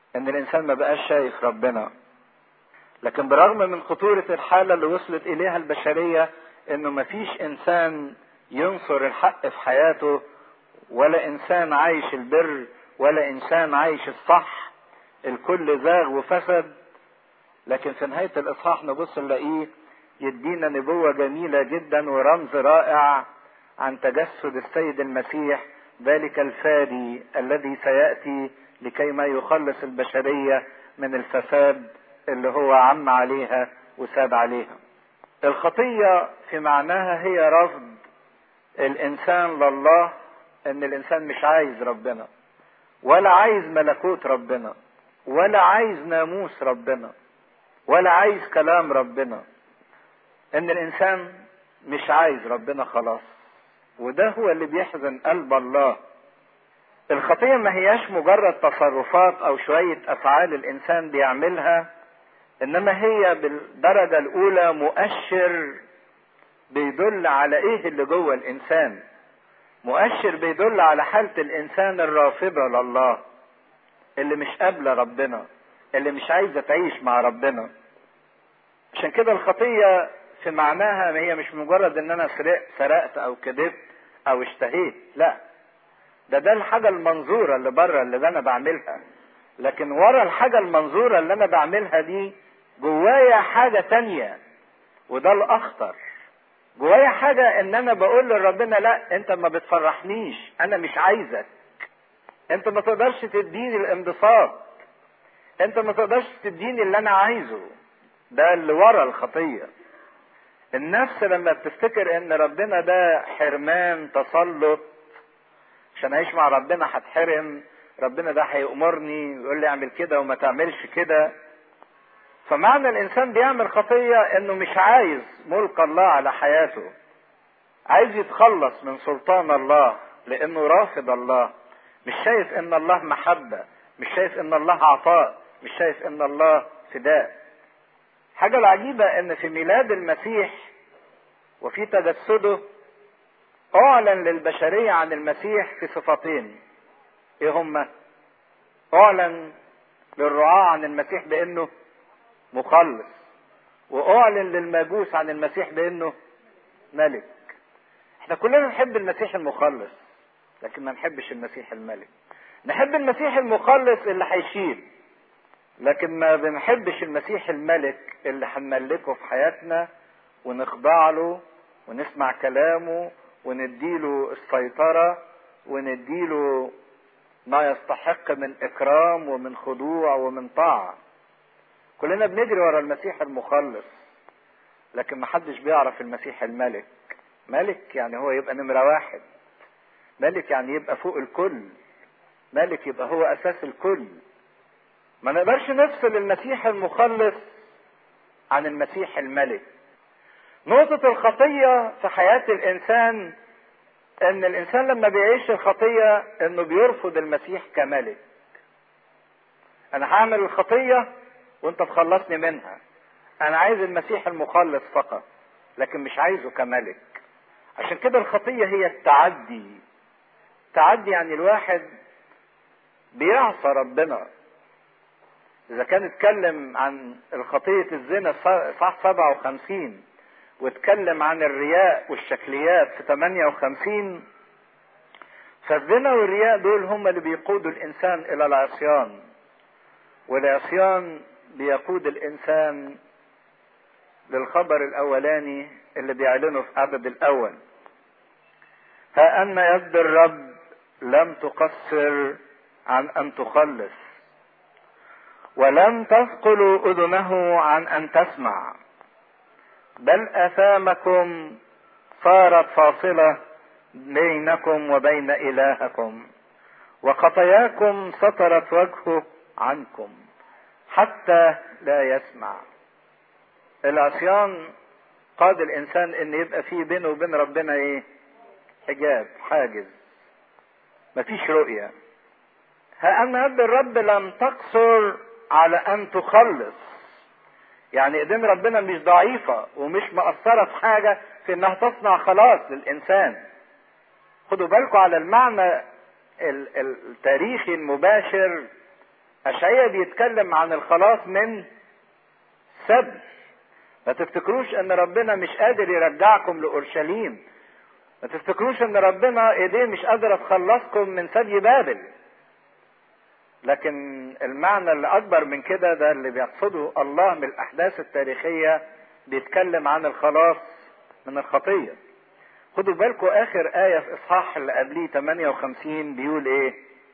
ان الانسان ما بقاش شايف ربنا. لكن برغم من خطورة الحالة اللي وصلت اليها البشرية، انه ما فيش انسان ينصر الحق في حياته، ولا انسان عايش البر، ولا انسان عايش الصح، الكل زاغ وفسد. لكن في نهاية الاصحاح نبص نلاقيه يدينا نبوة جميلة جدا ورمز رائع عن تجسد السيد المسيح، ذلك الفادي الذي سيأتي لكي ما يخلص البشرية من الفساد اللي هو عم عليها وساد عليها. الخطية في معناها هي رفض الانسان لله، ان الانسان مش عايز ربنا، ولا عايز ملكوت ربنا، ولا عايز ناموس ربنا، ولا عايز كلام ربنا. ان الانسان مش عايز ربنا خلاص، وده هو اللي بيحزن قلب الله. الخطية ما هياش مجرد تصرفات او شوية افعال الانسان بيعملها، انما هي بالدرجة الاولى مؤشر بيدل على ايه اللي جوه الانسان، مؤشر بيدل على حالة الانسان الرافضة لله، اللي مش قابلة ربنا، اللي مش عايزة تعيش مع ربنا. عشان كده الخطية في معناها هي مش مجرد ان انا سرقت او كذبت او اشتهيت، لا، ده الحاجة المنظورة اللي بره اللي انا بعملها. لكن ورا الحاجة المنظورة اللي انا بعملها دي جوايا حاجة تانية، وده الاخطر. جوايا حاجة ان انا بقول لربنا لا، انت ما بتفرحنيش، انا مش عايزك، انت ما تقدرش تديني الانبساط، انت ما تقدرش تديني اللي انا عايزه. ده اللي ورا الخطية. النفس لما بتفتكر ان ربنا ده حرمان تسلط، عشان اعيش مع ربنا هتحرم، ربنا ده هيأمرني ويقول لي اعمل كده وما تعملش كده. فمعنى الانسان بيعمل خطية انه مش عايز ملك الله على حياته، عايز يتخلص من سلطان الله، لانه رافض الله، مش شايف ان الله محبة، مش شايف ان الله عطاء، مش شايف ان الله فداء. حاجة العجيبة ان في ميلاد المسيح وفي تجسده اعلن للبشرية عن المسيح في صفتين. ايه هما؟ اعلن للرعاة عن المسيح بانه مخلص، واعلن للمجوس عن المسيح بانه ملك. احنا كلنا نحب المسيح المخلص، لكن ما نحبش المسيح الملك. نحب المسيح المخلص اللي هيشيل، لكن ما بنحبش المسيح الملك اللي هنملكه في حياتنا ونخضع له ونسمع كلامه ونديله السيطرة ونديله ما يستحق من اكرام ومن خضوع ومن طاعة. كلنا بنجري ورا المسيح المخلص، لكن ما حدش بيعرف المسيح الملك. ملك يعني هو يبقى نمرة واحد، ملك يعني يبقى فوق الكل، ملك يبقى هو اساس الكل. ما نقدرش نفصل المسيح المخلص عن المسيح الملك. نقطة الخطية في حياة الانسان ان الانسان لما بيعيش الخطية انه بيرفض المسيح كملك. انا هعمل الخطية وانت تخلصني منها، انا عايز المسيح المخلص فقط، لكن مش عايزه كملك. عشان كده الخطية هي التعدي. تعدي يعني الواحد بيعصى ربنا. اذا كان اتكلم عن الخطية الزنا صح 57 واتكلم عن الرياء والشكليات في 58، فالزنا والرياء دول هم اللي بيقودوا الانسان الى العصيان، والعصيان بيقود الانسان للخبر الاولاني اللي بيعلنه في عدد الاول: ها ان يد الرب لم تقصر عن ان تخلص، ولم تثقل اذنه عن ان تسمع، بل اثامكم صارت فاصلة بينكم وبين الهكم، وخطاياكم سترت وجهه عنكم حتى لا يسمع. العصيان قاد الانسان ان يبقى فيه بينه وبين ربنا ايه؟ حجاب، حاجز، مفيش رؤية. ها ان يد الرب لم تقصر على ان تخلص، يعني ايدين ربنا مش ضعيفة ومش مقصرة في حاجة في انها تصنع خلاص للانسان. خدوا بالكم على المعنى التاريخي المباشر اشعياء بيتكلم عن الخلاص من سبي. ما تفتكروش ان ربنا مش قادر يرجعكم لاورشليم، ما تفتكروش ان ربنا ايديه مش قادرة تخلصكم من سبي بابل، لكن المعنى اللي اكبر من كده ده اللي بيقصده الله من الاحداث التاريخية، بيتكلم عن الخلاص من الخطية. خدوا بالكم اخر آية في اصحاح اللي قبليه 58 بيقول ايه؟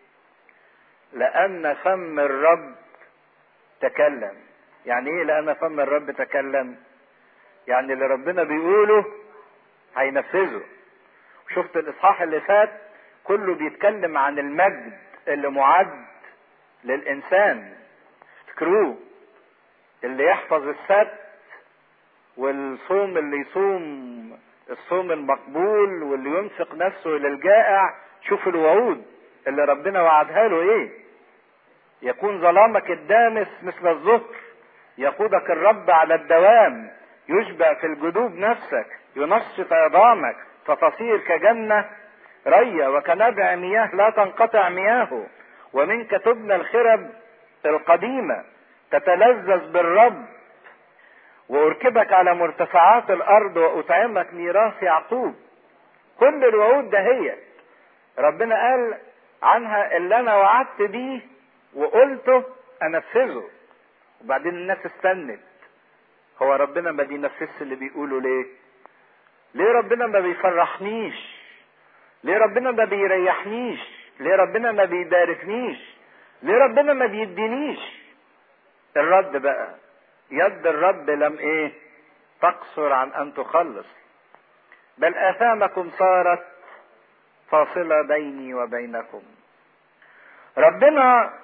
لان فم الرب تكلم. يعني ايه لان فم الرب تكلم؟ يعني اللي ربنا بيقوله هينفذه. شفت الاصحاح اللي فات كله بيتكلم عن المجد اللي معد للانسان. افتكروه، اللي يحفظ السبت والصوم اللي يصوم الصوم المقبول واللي ينفق نفسه للجائع. شوف الوعود اللي ربنا وعدها له ايه؟ يكون ظلامك الدامس مثل الظهر، يقودك الرب على الدوام، يشبع في الجدوب نفسك، ينشط عظامك فتصير كجنة رية وكنبع مياه لا تنقطع مياهه، ومنك تبنى الخرب القديمة، تتلذذ بالرب، واركبك على مرتفعات الارض واطعمك ميراث يعقوب. كل الوعود ده هي ربنا قال عنها اللي انا وعدت بيه وقلته انفذه. وبعدين الناس استنت، هو ربنا ما بينفذش اللي بيقوله ليه؟ ليه ربنا ما بيفرحنيش؟ ليه ربنا ما بيريحنيش؟ ليه ربنا ما بيباركنيش؟ ليه ربنا ما بيدينيش؟ الرد بقى يد الرب لم ايه؟ تقصر عن ان تخلص، بل اثامكم صارت فاصلة بيني وبينكم. ربنا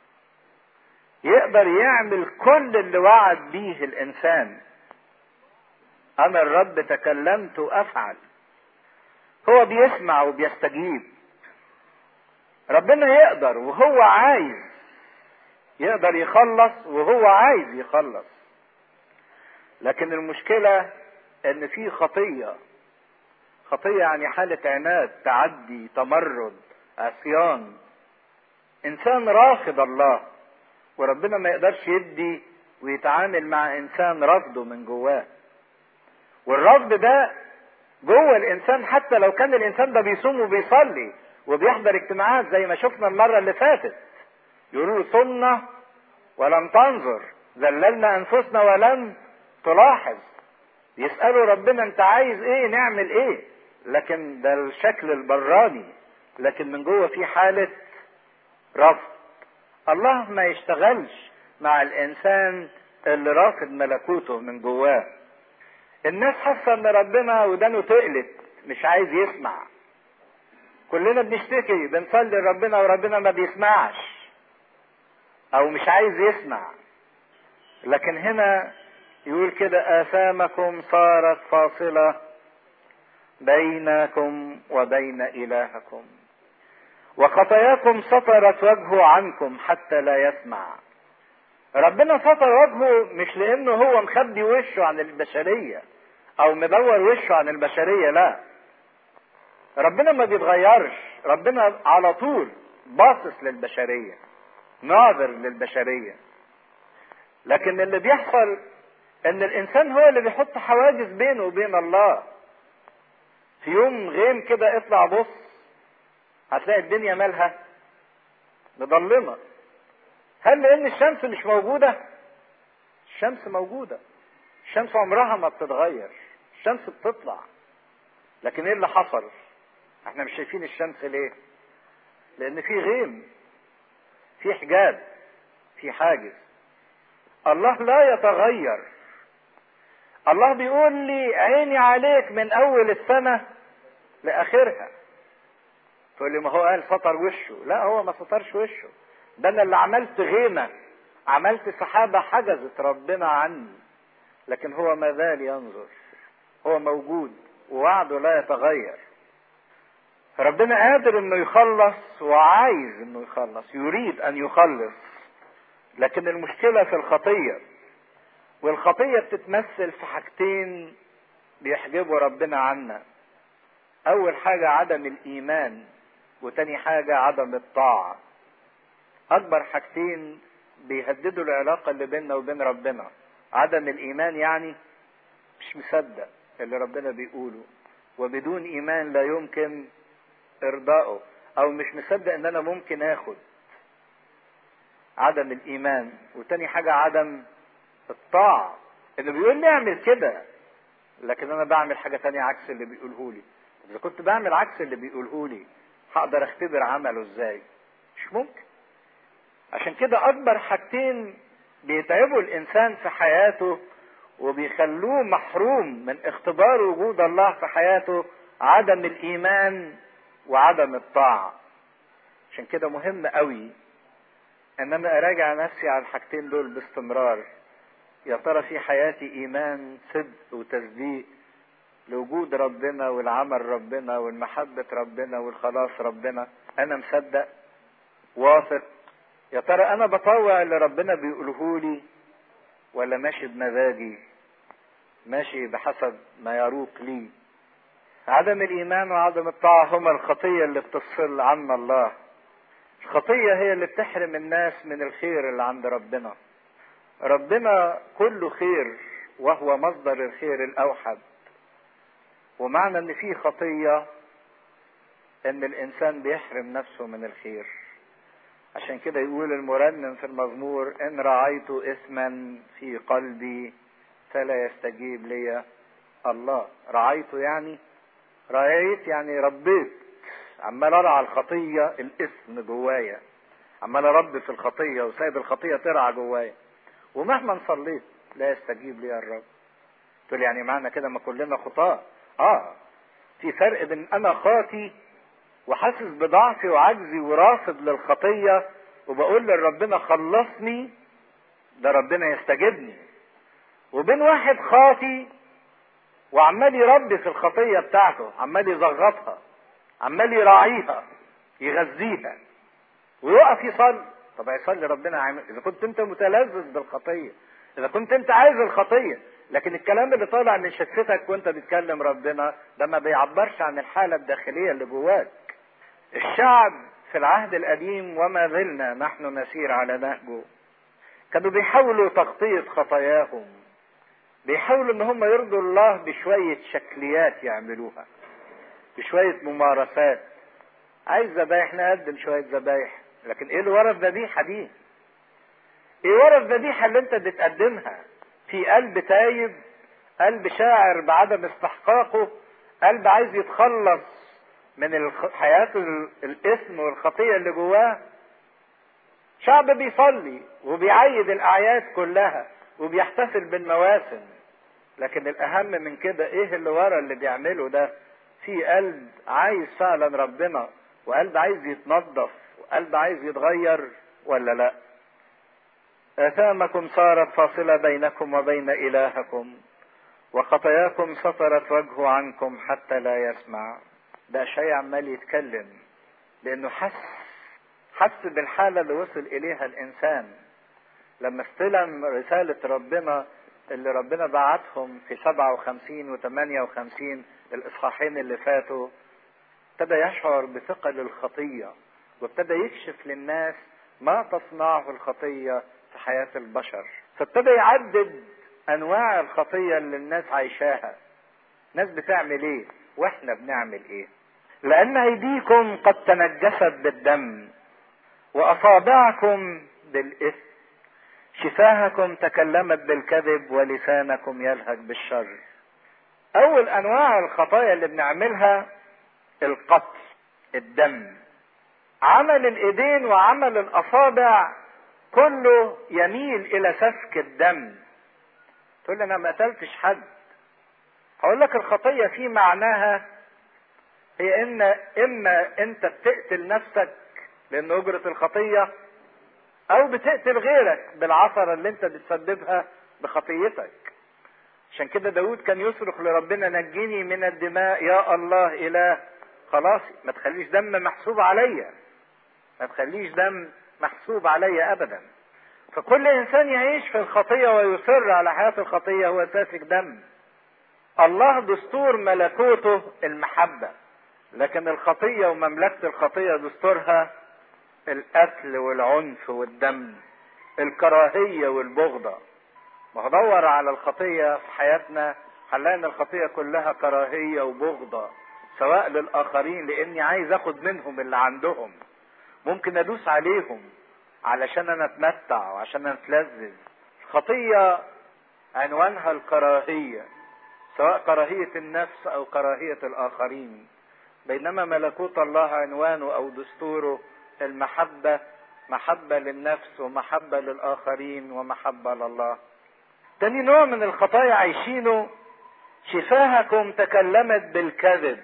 يقدر يعمل كل اللي وعد بيه الانسان. انا الرب تكلمت افعل. هو بيسمع وبيستجيب. ربنا يقدر وهو عايز، يقدر يخلص وهو عايز يخلص. لكن المشكلة ان في خطية يعني حالة عناد، تعدي، تمرد، عصيان. انسان رافض الله، وربنا ما يقدرش يدي ويتعامل مع انسان رفضه من جواه. والرفض ده جوه الانسان، حتى لو كان الانسان ده بيصوم وبيصلي وبيحضر اجتماعات زي ما شفنا المرة اللي فاتت، يقولوا صمنا ولم تنظر، ذللنا انفسنا ولم تلاحظ. يسألوا ربنا انت عايز ايه نعمل ايه؟ لكن ده الشكل البراني، لكن من جوه في حالة رفض. الله ما يشتغلش مع الانسان اللي رافض ملكوته من جواه. الناس حاسه ان ربنا ودانه تقلت، مش عايز يسمع. كلنا بنشتكي بنصلي لربنا وربنا ما بيسمعش او مش عايز يسمع. لكن هنا يقول كده آثامكم صارت فاصلة بينكم وبين إلهكم، وخطاياكم سترت وجهه عنكم حتى لا يسمع. ربنا ستر وجهه مش لانه هو مخبي وشه عن البشرية او مدور وشه عن البشرية، لا. ربنا ما بيتغيرش، ربنا على طول باصص للبشرية، ناظر للبشرية. لكن اللي بيحصل ان الانسان هو اللي بيحط حواجز بينه وبين الله. في يوم غيم كده اطلع بص هتلاقي الدنيا مالها مظلمة. هل لان الشمس مش موجودة؟ الشمس موجودة، الشمس عمرها ما بتتغير، الشمس بتطلع. لكن ايه اللي حصل؟ احنا مش شايفين الشمس ليه؟ لان في غيم، في حجاب، في حاجز. الله لا يتغير. الله بيقول لي عيني عليك من اول السنة لاخرها. تقول لي ما هو قال سطر وشه. لا، هو ما سطرش وشه، ده انا اللي عملت غيمة، عملت سحابة حجزت ربنا عني. لكن هو ما زال ينظر، هو موجود ووعده لا يتغير. ربنا قادر انه يخلص وعايز انه يخلص، يريد ان يخلص. لكن المشكلة في الخطية، والخطية بتتمثل في حاجتين بيحجبوا ربنا عنا. اول حاجة عدم الايمان، وتاني حاجة عدم الطاعة. اكبر حاجتين بيهددوا العلاقة اللي بيننا وبين ربنا. عدم الايمان، يعني مش مصدق اللي ربنا بيقوله، وبدون ايمان لا يمكن ارضائه، او مش مصدق ان انا ممكن اخد. عدم الايمان. وتاني حاجة عدم الطاعة، انه بيقول لي اعمل كده لكن انا بعمل حاجة تانية عكس اللي بيقوله لي. اذا كنت بعمل عكس اللي بيقوله لي هقدر اختبر عمله ازاي؟ مش ممكن. عشان كده اكبر حاجتين بيتعبوا الانسان في حياته وبيخلوه محروم من اختبار وجود الله في حياته عدم الايمان وعدم الطاعة. عشان كده مهم قوي ان انا اراجع نفسي على الحاجتين دول باستمرار. يا ترى في حياتي ايمان صدق وتصديق لوجود ربنا والعمل ربنا والمحبة ربنا والخلاص ربنا؟ انا مصدق واثق. يا ترى انا بطوع اللي ربنا بيقوله لي ولا ماشي بمزاجي، ماشي بحسب ما يروق لي؟ عدم الايمان وعدم الطاعة هما الخطية اللي بتفصل عنا الله. الخطية هي اللي بتحرم الناس من الخير اللي عند ربنا. ربنا كله خير وهو مصدر الخير الاوحد، ومعنى ان في خطية ان الانسان بيحرم نفسه من الخير. عشان كده يقول المرنم في المزمور: ان رعيت اثما في قلبي فلا يستجيب لي الله. رعيت يعني رعيت يعني ربيت، عمال ارعى الخطية، الاثم جوايا، عمال اربي في الخطية وسايب الخطية ترعى جوايا، ومهما صليت لا يستجيب لي الرب. تقول يعني معنى كده ما كلنا خطاة؟ في فرق بين انا خاطي وحاسس بضعفي وعجزي ورافض للخطية وبقول لربنا خلصني، ده ربنا يستجيبني، وبين واحد خاطي وعمال يربي في الخطية بتاعته، عمال يزغطها، عمال يراعيها، يغذيها، ويقف يصلي. طب هيصلي ربنا عامل اذا كنت انت متلذذ بالخطية، اذا كنت انت عايز الخطية، لكن الكلام اللي طالع من شفتك وانت بتكلم ربنا ده ما بيعبرش عن الحالة الداخلية اللي جواك. الشعب في العهد القديم وما زلنا نحن نسير على نهجه كانوا بيحاولوا تغطية خطاياهم، بيحاولوا ان هم يرضوا الله بشوية شكليات يعملوها، بشوية ممارسات. عايز ذبايح نقدم شوية ذبايح، لكن ايه اللي ورا الذبيحة دي؟ ايه ورا الذبيحة اللي انت بتقدمها؟ في قلب تايب، قلب شاعر بعدم استحقاقه، قلب عايز يتخلص من حياة الاثم والخطية اللي جواه. شعب بيصلي وبيعيد الاعياد كلها وبيحتفل بالمواسم، لكن الاهم من كده ايه اللي ورا اللي بيعمله ده؟ في قلب عايز فعلا ربنا، وقلب عايز يتنظف، وقلب عايز يتغير ولا لا؟ آثامكم صارت فاصلة بينكم وبين إلهكم، وخطاياكم سترت وجهه عنكم حتى لا يسمع. ده شيء عمال يتكلم لأنه حس بالحالة اللي وصل إليها الإنسان لما استلم رسالة ربنا اللي ربنا بعتهم في 57 و 58 الإصحاحين اللي فاتوا. ابتدى يشعر بثقل الخطية، وابتدى يكشف للناس ما تصنعه الخطية في حياة البشر. فابتدى يعدد انواع الخطية اللي الناس عايشاها. ناس بتعمل ايه واحنا بنعمل ايه؟ لان ايديكم قد تنجست بالدم واصابعكم بالاثم، شفاهكم تكلمت بالكذب ولسانكم يلهج بالشر. اول انواع الخطايا اللي بنعملها القتل، الدم. عمل الايدين وعمل الاصابع كله يميل الى سفك الدم. تقول لي انا ما قتلتش حد. هقول لك الخطية في معناها هي ان اما انت بتقتل نفسك لان اجرة الخطية، او بتقتل غيرك بالعثرة اللي انت بتسببها بخطيتك. عشان كده داود كان يصرخ لربنا: نجيني من الدماء يا الله اله خلاصي. ما تخليش دم محسوب عليا، ما تخليش دم محسوب عليا ابدا. فكل انسان يعيش في الخطية ويصر على حياة الخطية هو سافك دم. الله دستور ملكوته المحبة، لكن الخطية ومملكة الخطية دستورها القتل والعنف والدم، الكراهية والبغضة. ما هدور على الخطية في حياتنا هنلاقي ان الخطية كلها كراهية وبغضة، سواء للآخرين لاني عايز اخد منهم اللي عندهم، ممكن ادوس عليهم علشان انا اتمتع وعشان انا اتلذذ. الخطية عنوانها الكراهية، سواء كراهية النفس او كراهية الاخرين، بينما ملكوت الله عنوانه او دستوره المحبة، محبة للنفس ومحبة للاخرين ومحبة لله. تاني نوع من الخطايا عايشينه، شفاهكم تكلمت بالكذب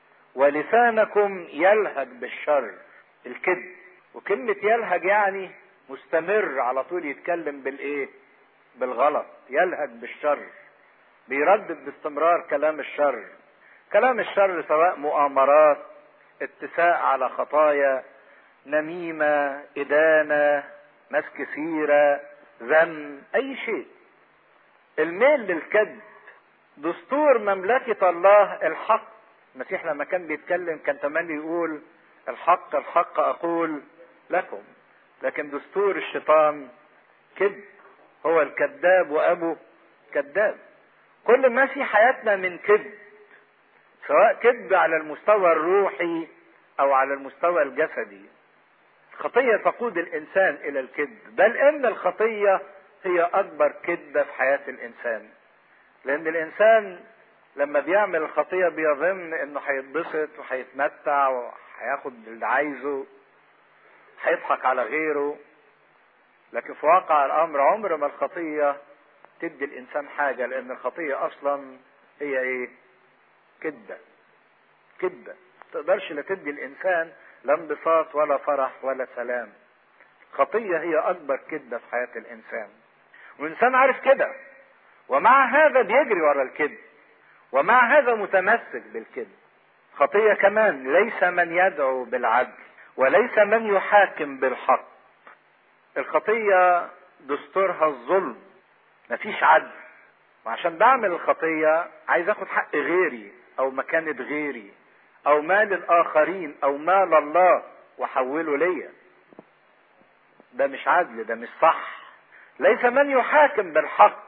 ولسانكم يلهج بالشر. الكذب، وكلمة يلهج يعني مستمر على طول يتكلم بالايه؟ بالغلط. يلهج بالشر، بيردد باستمرار كلام الشر. كلام الشر سواء مؤامرات، اتساء على خطايا، نميمة، إدانة، ناس كثيرة، ذم، أي شيء. الميل للكذب. دستور مملكة الله الحق. المسيح لما كان بيتكلم كان تملي يقول الحق الحق أقول لكم، لكن دستور الشيطان كذب، هو الكذاب وأبو كذاب. كل ما في حياتنا من كذب، سواء كذب على المستوى الروحي أو على المستوى الجسدي. الخطية تقود الإنسان إلى الكذب، بل إن الخطية هي أكبر كذبة في حياة الإنسان. لأن الإنسان لما بيعمل الخطية بيظن إنه هيتبسط وهيتمتع وهياخد اللي عايزه، هيضحك على غيره، لكن في واقع الأمر عمر ما الخطية تدي الإنسان حاجة، لأن الخطية أصلا هي إيه؟ كذبة. كذبة تقدرش لا تدي الإنسان لا انبساط ولا فرح ولا سلام. الخطية هي أكبر كذبة في حياة الإنسان، والإنسان عارف كده، ومع هذا بيجري ورا الكذب، ومع هذا متمسك بالكذب. خطية كمان ليس من يدعو بالعدل وليس من يحاكم بالحق. الخطية دستورها الظلم، مفيش عدل، وعشان بعمل الخطية عايز اخد حق غيري او مكانة غيري او مال الاخرين او مال الله واحوله ليا. ده مش عدل، ده مش صح. ليس من يحاكم بالحق.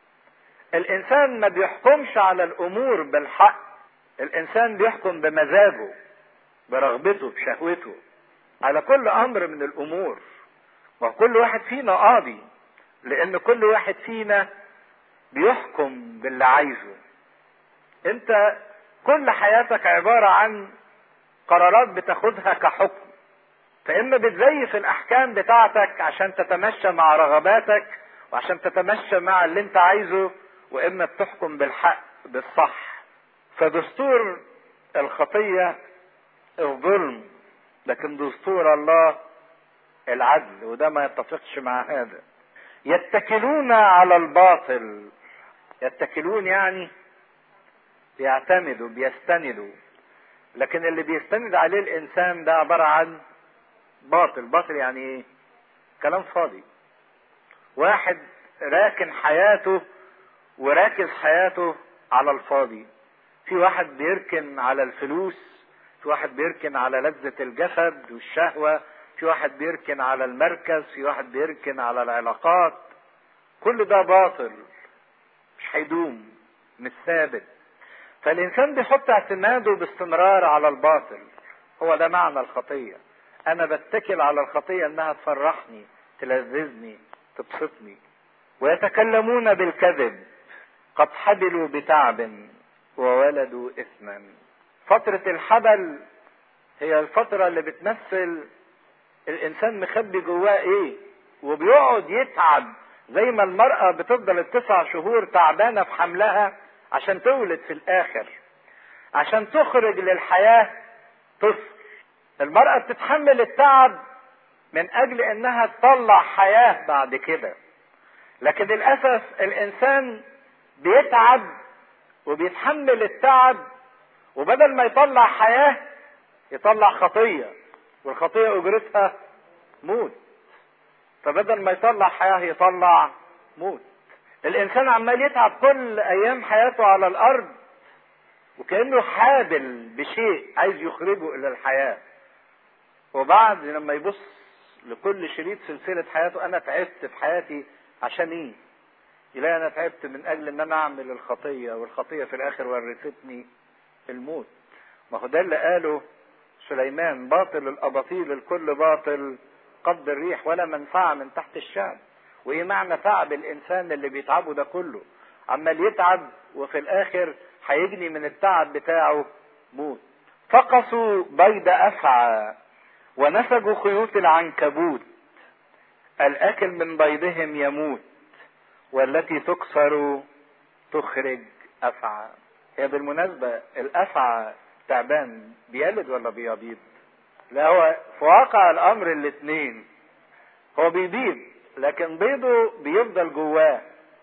الانسان ما بيحكمش على الامور بالحق، الانسان بيحكم بمزاجه، برغبته، بشهوته على كل امر من الامور. وكل واحد فينا قاضي، لان كل واحد فينا بيحكم باللي عايزه. انت كل حياتك عبارة عن قرارات بتاخدها كحكم، فاما بتزيف الاحكام بتاعتك عشان تتمشى مع رغباتك وعشان تتمشى مع اللي انت عايزه، واما بتحكم بالحق بالصح. فدستور الخطية الظلم، لكن دستور الله العدل، وده ما يتفقش مع هذا. يتكلون على الباطل. يتكلون يعني بيعتمدوا، بيستندوا، لكن اللي بيستند عليه الانسان ده عبارة عن باطل. باطل يعني ايه؟ كلام فاضي. واحد راكن حياته وراكز حياته على الفاضي. في واحد بيركن على الفلوس، في واحد بيركن على لذة الجسد والشهوة، في واحد بيركن على المركز، في واحد بيركن على العلاقات. كل ده باطل، مش هيدوم، مش ثابت. فالإنسان بيحط اعتماده باستمرار على الباطل. هو ده معنى الخطية. أنا بتكل على الخطية إنها تفرحني، تلذذني، تبسطني. ويتكلمون بالكذب، قد حبلوا بتعب وولدوا إثما. فترة الحبل هي الفترة اللي بتمثل الإنسان مخبي جواه إيه، وبيقعد يتعب زي ما المرأة بتفضل 9 شهور تعبانة في حملها عشان تولد في الآخر، عشان تخرج للحياة طفل. المرأة بتتحمل التعب من أجل إنها تطلع حياة بعد كده. لكن للأسف الإنسان بيتعب وبيتحمل التعب، وبدل ما يطلع حياة يطلع خطية، والخطية أجرتها موت. فبدل ما يطلع حياة يطلع موت. الإنسان عمال يتعب كل أيام حياته على الأرض وكأنه حابل بشيء عايز يخرجه إلى الحياة، وبعد لما يبص لكل شريط سلسلة حياته انا تعبت في حياتي عشان ايه؟ يلاقي انا تعبت من اجل ان انا اعمل الخطية، والخطية في الاخر ورثتني الموت. ما هو ده اللي قاله سليمان: باطل الاباطيل الكل باطل قبض الريح ولا منفعة من تحت الشعب. وايه معنى تعب الانسان اللي بيتعبه ده كله؟ عمال يتعب وفي الاخر هيجني من التعب بتاعه موت. فقصوا بيض افعى ونسجوا خيوط العنكبوت، الاكل من بيضهم يموت والتي تكسر تخرج افعى. هي بالمناسبة الافعى تعبان بيلد ولا بيبيض؟ لا، هو في واقع الامر الاثنين، هو بيبيض لكن بيضه بيفضل جواه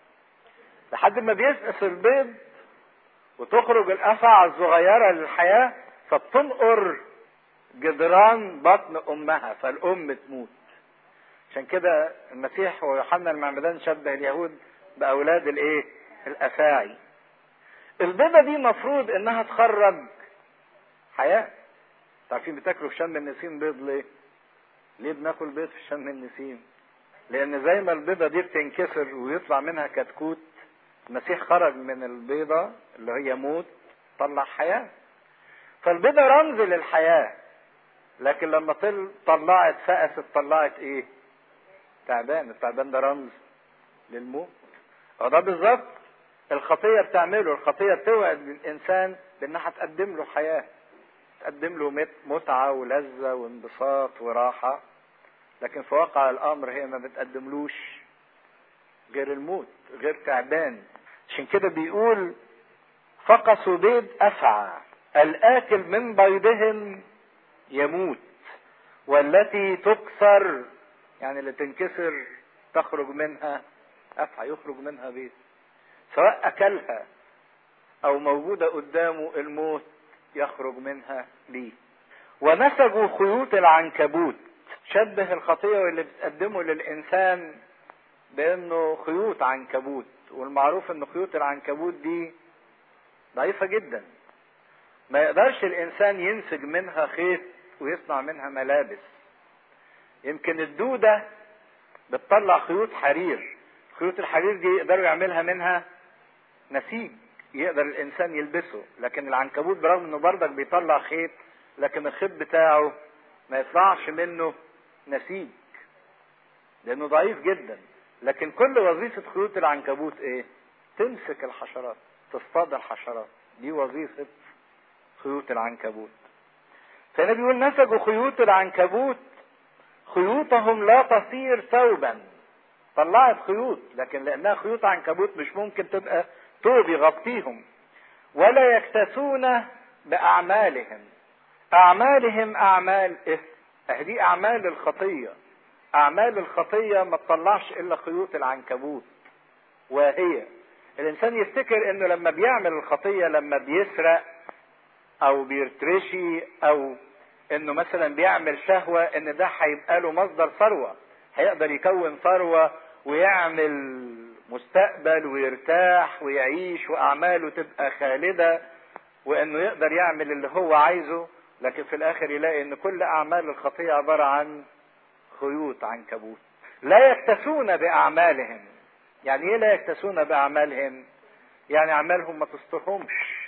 لحد ما بيسقس البيض وتخرج الافعى الصغيرة للحياة، فبتنقر جدران بطن امها فالام تموت. عشان كده المسيح ويوحنا المعمدان شبه اليهود باولاد الايه؟ الافاعي. البيضة دي مفروض انها تخرج حياة. عارفين بتاكلوا في شم النسيم بيض ليه؟ ليه بناكل بيض في شم النسيم؟ لان زي ما البيضة دي بتنكسر ويطلع منها كتكوت، المسيح خرج من البيضة اللي هي موت طلع حياة. فالبيضة رمز للحياة، لكن لما طلعت فقست طلعت ايه؟ تعبان. التعبان ده رمز للموت. وده بالظبط الخطية بتعمله. الخطية بتوعد الانسان بانها تقدم له حياة، تقدم له متعة ولذة وانبساط وراحة، لكن في واقع الامر هي ما بتقدملوش غير الموت، غير تعبان. عشان كده بيقول: فقصوا بيض افعى الاكل من بيضهم يموت والتي تكسر، يعني اللي تنكسر تخرج منها افعى، يخرج منها بيض، سواء اكلها او موجودة قدامه الموت يخرج منها ليه. ونسجوا خيوط العنكبوت، شبه الخطية واللي بتقدمه للإنسان بأنه خيوط عنكبوت. والمعروف أن خيوط العنكبوت دي ضعيفة جدا، ما يقدرش الإنسان ينسج منها خيط ويصنع منها ملابس. يمكن الدودة بتطلع خيوط حرير، خيوط الحرير دي يقدروا يعملها منها نسيج يقدر الإنسان يلبسه، لكن العنكبوت برغم أنه برضك بيطلع خيط، لكن الخيط بتاعه ما يطلعش منه نسيج لانه ضعيف جدا. لكن كل وظيفة خيوط العنكبوت ايه؟ تمسك الحشرات، تصطاد الحشرات، دي وظيفة خيوط العنكبوت. فهنا بيقول: نسجوا خيوط العنكبوت خيوطهم لا تصير ثوبا. طلعت خيوط، لكن لانها خيوط عنكبوت مش ممكن تبقى ثوب يغطيهم. ولا يكتسون باعمالهم. اعمالهم اعمال اثم، دي اعمال الخطية. اعمال الخطية ما تطلعش الا خيوط العنكبوت. وهي الانسان يفتكر انه لما بيعمل الخطية، لما بيسرق او بيرترشي او انه مثلا بيعمل شهوة، ان ده هيبقى له مصدر ثروة، هيقدر يكون ثروة ويعمل مستقبل ويرتاح ويعيش واعماله تبقى خالدة، وانه يقدر يعمل اللي هو عايزه. لكن في الاخر يلاقي ان كل اعمال الخطية عبارة عن خيوط عنكبوت. لا يكتسون باعمالهم. يعني ايه لا يكتسون باعمالهم؟ يعني اعمالهم ما تسترهمش.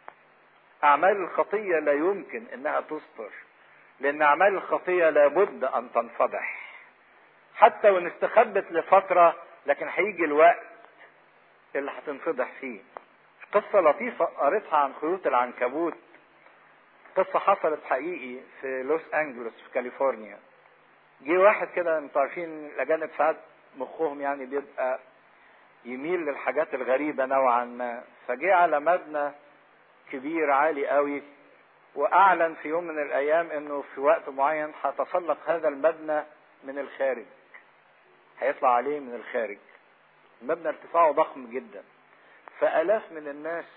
اعمال الخطية لا يمكن انها تستر، لان اعمال الخطية لابد ان تنفضح، حتى وان استخبت لفترة، لكن هيجي الوقت اللي هتنفضح فيه. قصة لطيفة قريتها عن خيوط العنكبوت، قصة حصلت حقيقي في لوس انجلوس في كاليفورنيا. جه واحد كده، انتوا عارفين الاجانب ساعات مخهم يعني بيبقى يميل للحاجات الغريبة نوعا ما، فجه على مبنى كبير عالي قوي، واعلن في يوم من الايام انه في وقت معين هيتسلق هذا المبنى من الخارج، هيطلع عليه من الخارج. المبنى ارتفاعه ضخم جدا، فالاف من الناس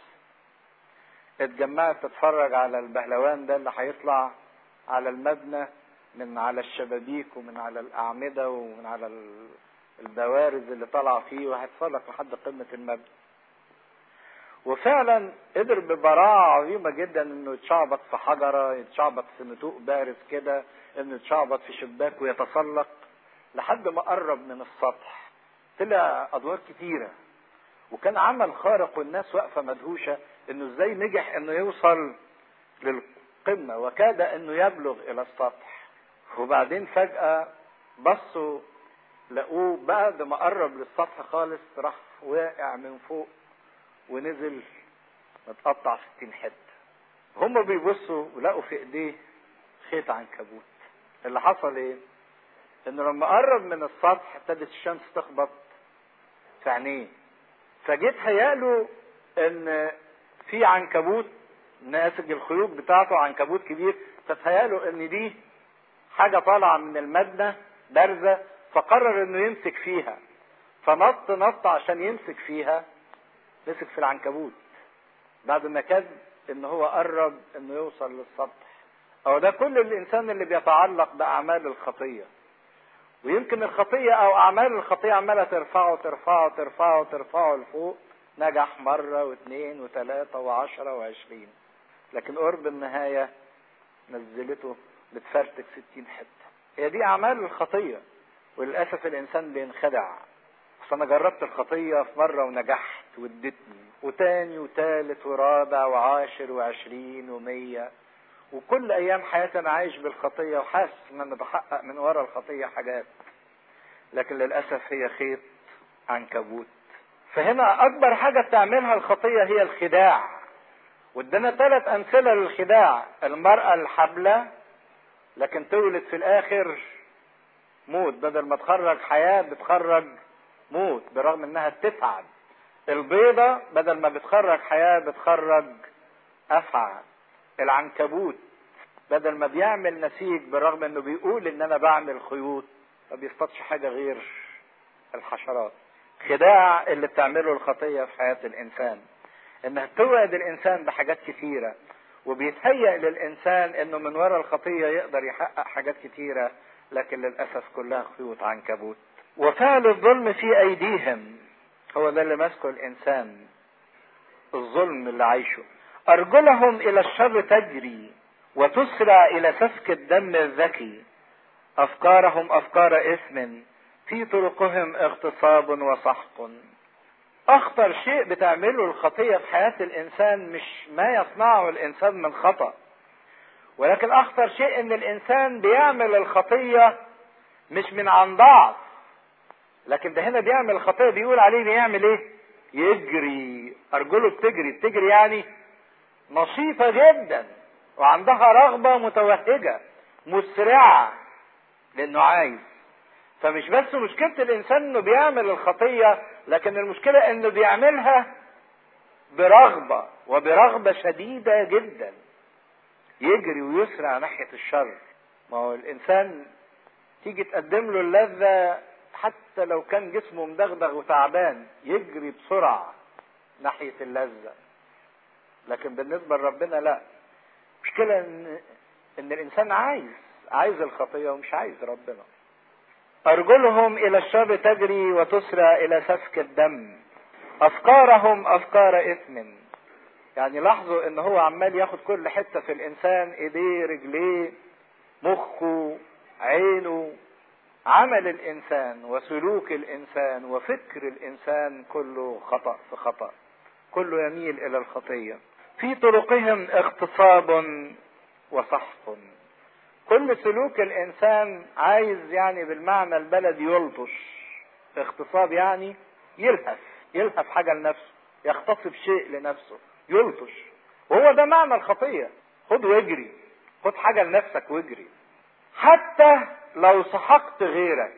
اتجمعت تتفرج على البهلوان ده اللي هيطلع على المبنى من على الشبابيك ومن على الاعمدة ومن على البوارز اللي طلع فيه، وهيتسلق لحد قمة المبنى. وفعلا قدر ببراعة عظيمة جدا انه يتشعبط في حجرة، يتشعبط في نتوء بارز كده، انه يتشعبط في شباك ويتسلق لحد ما قرب من السطح. طلع ادوار كتيرة وكان عمل خارق، والناس واقفة مدهوشة انه ازاي نجح انه يوصل للقمة وكاد انه يبلغ الى السطح. وبعدين فجأة بصوا لقوه بعد ما قرب للسطح خالص راح واقع من فوق ونزل متقطع 60 حته. هم بيبصوا ولقوا في ايديه خيط عنكبوت. اللي حصل ايه؟ انه لما قرب من السطح ابتدت الشمس تخبط في عينيه، فجيت هيقله ان في عنكبوت ناسج الخيوط بتاعته، عنكبوت كبير، فتهيأله ان دي حاجه طالعه من المبنى بارزه، فقرر انه يمسك فيها، فنط عشان يمسك فيها، مسك في العنكبوت بعد ما كان ان هو قرب انه يوصل للسطح. او ده كل الانسان اللي بيتعلق باعمال الخطيه، ويمكن الخطيه او اعمال الخطيه عماله ترفعه لفوق. نجح مره واثنين وثلاثه وعشرة وعشرين، لكن قرب النهايه نزلته بتفرتك 60 حته. هي دي اعمال الخطيه، وللاسف الانسان بينخدع. فانا جربت الخطيه في مره ونجحت وادتني، وتاني وتالت ورابع وعاشر وعشرين ومية، وكل ايام حياتي انا عايش بالخطيه وحاسس ان انا بحقق من ورا الخطيه حاجات، لكن للاسف هي خيط عنكبوت. فهنا اكبر حاجه بتعملها الخطيه هي الخداع. وادانا 3 امثله للخداع: المراه الحبلة لكن تولد في الاخر موت، بدل ما تخرج حياه بتخرج موت برغم انها بتتعب. البيضة بدل ما بتخرج حياة بتخرج أفعى. العنكبوت بدل ما بيعمل نسيج برغم انه بيقول ان انا بعمل خيوط، ما بيصطادش حاجة غير الحشرات. خداع اللي بتعمله الخطية في حياة الانسان، انها توعد الانسان بحاجات كثيرة، وبيتهيأ للانسان انه من وراء الخطية يقدر يحقق حاجات كثيرة، لكن للأسف كلها خيوط عنكبوت. وفعل الظلم في ايديهم، هو ده اللي ماسكه الانسان، الظلم اللي عايشه. ارجلهم الى الشر تجري وتسرع الى سفك الدم الذكي. افكارهم افكار اثم، في طرقهم اغتصاب وسحق. اخطر شيء بتعمله الخطية في حياة الانسان مش ما يصنعه الانسان من خطأ، ولكن اخطر شيء ان الانسان بيعمل الخطية مش من عن ضعف، لكن ده هنا بيعمل الخطية بيقول عليه بيعمل ايه؟ يجري. ارجله بتجري يعني نشيطة جدا، وعندها رغبة متوهجة مسرعة لانه عايز. فمش بس مشكلة الانسان انه بيعمل الخطية، لكن المشكلة انه بيعملها برغبة، وبرغبة شديدة جدا. يجري ويسرع ناحية الشر. ما هو الانسان تيجي تقدم له اللذة حتى لو كان جسمه مدغدغ وتعبان، يجري بسرعة ناحية اللذة. لكن بالنسبة لربنا لا، مشكلة ان الانسان عايز الخطية ومش عايز ربنا. ارجلهم الى الشر تجري وتسرع الى سفك الدم. افكارهم افكار اثم. يعني لاحظوا ان هو عمال ياخد كل حتة في الانسان، ايديه رجليه مخه عينه، عمل الانسان وسلوك الانسان وفكر الانسان كله خطأ في خطأ، كله يميل الى الخطية. في طرقهم اغتصاب وسحق. كل سلوك الانسان عايز يعني بالمعنى البلدي يلطش. اغتصاب يعني يلهف حاجة لنفسه، يغتصب شيء لنفسه، يلطش. وهو ده معنى الخطية. خد واجري، خد حاجة لنفسك واجري. حتى لو سحقت غيرك،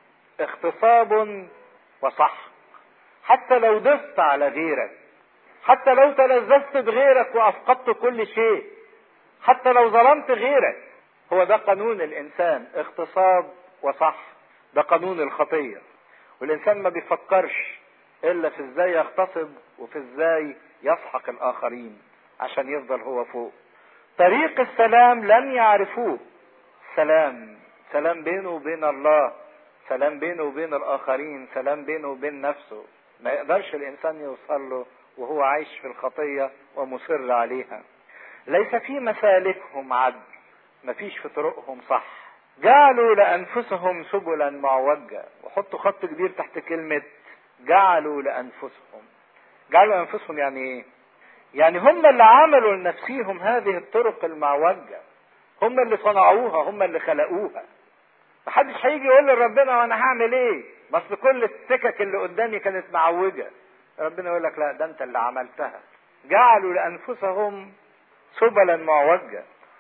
اغتصاب وسحق. حتى لو دست على غيرك، حتى لو تلذذت بغيرك وافقدت كل شيء، حتى لو ظلمت غيرك، هو ده قانون الانسان، اغتصاب وسحق. ده قانون الخطية. والانسان ما بيفكرش الا في ازاي يغتصب وفي ازاي يسحق الاخرين عشان يفضل هو فوق. طريق السلام لم يعرفوه. سلام بينه وبين الله، سلام بينه وبين الاخرين، سلام بينه وبين نفسه، ما يقدرش الانسان يوصل له وهو عايش في الخطية ومصر عليها. ليس في مسالكهم عدل، مفيش في طرقهم صح. جعلوا لأنفسهم سبلا معوجة. وحطوا خط كبير تحت كلمة جعلوا لأنفسهم. جعلوا لأنفسهم يعني ايه؟ يعني هم اللي عملوا لنفسيهم هذه الطرق المعوجة، هم اللي صنعوها، هم اللي خلقوها. محدش هيجي يقول لربنا وانا هعمل ايه؟ بس كل السكك اللي قدامي كانت معوجة. ربنا يقول لك لا، ده انت اللي عملتها. جعلوا لأنفسهم سبلا معوجة،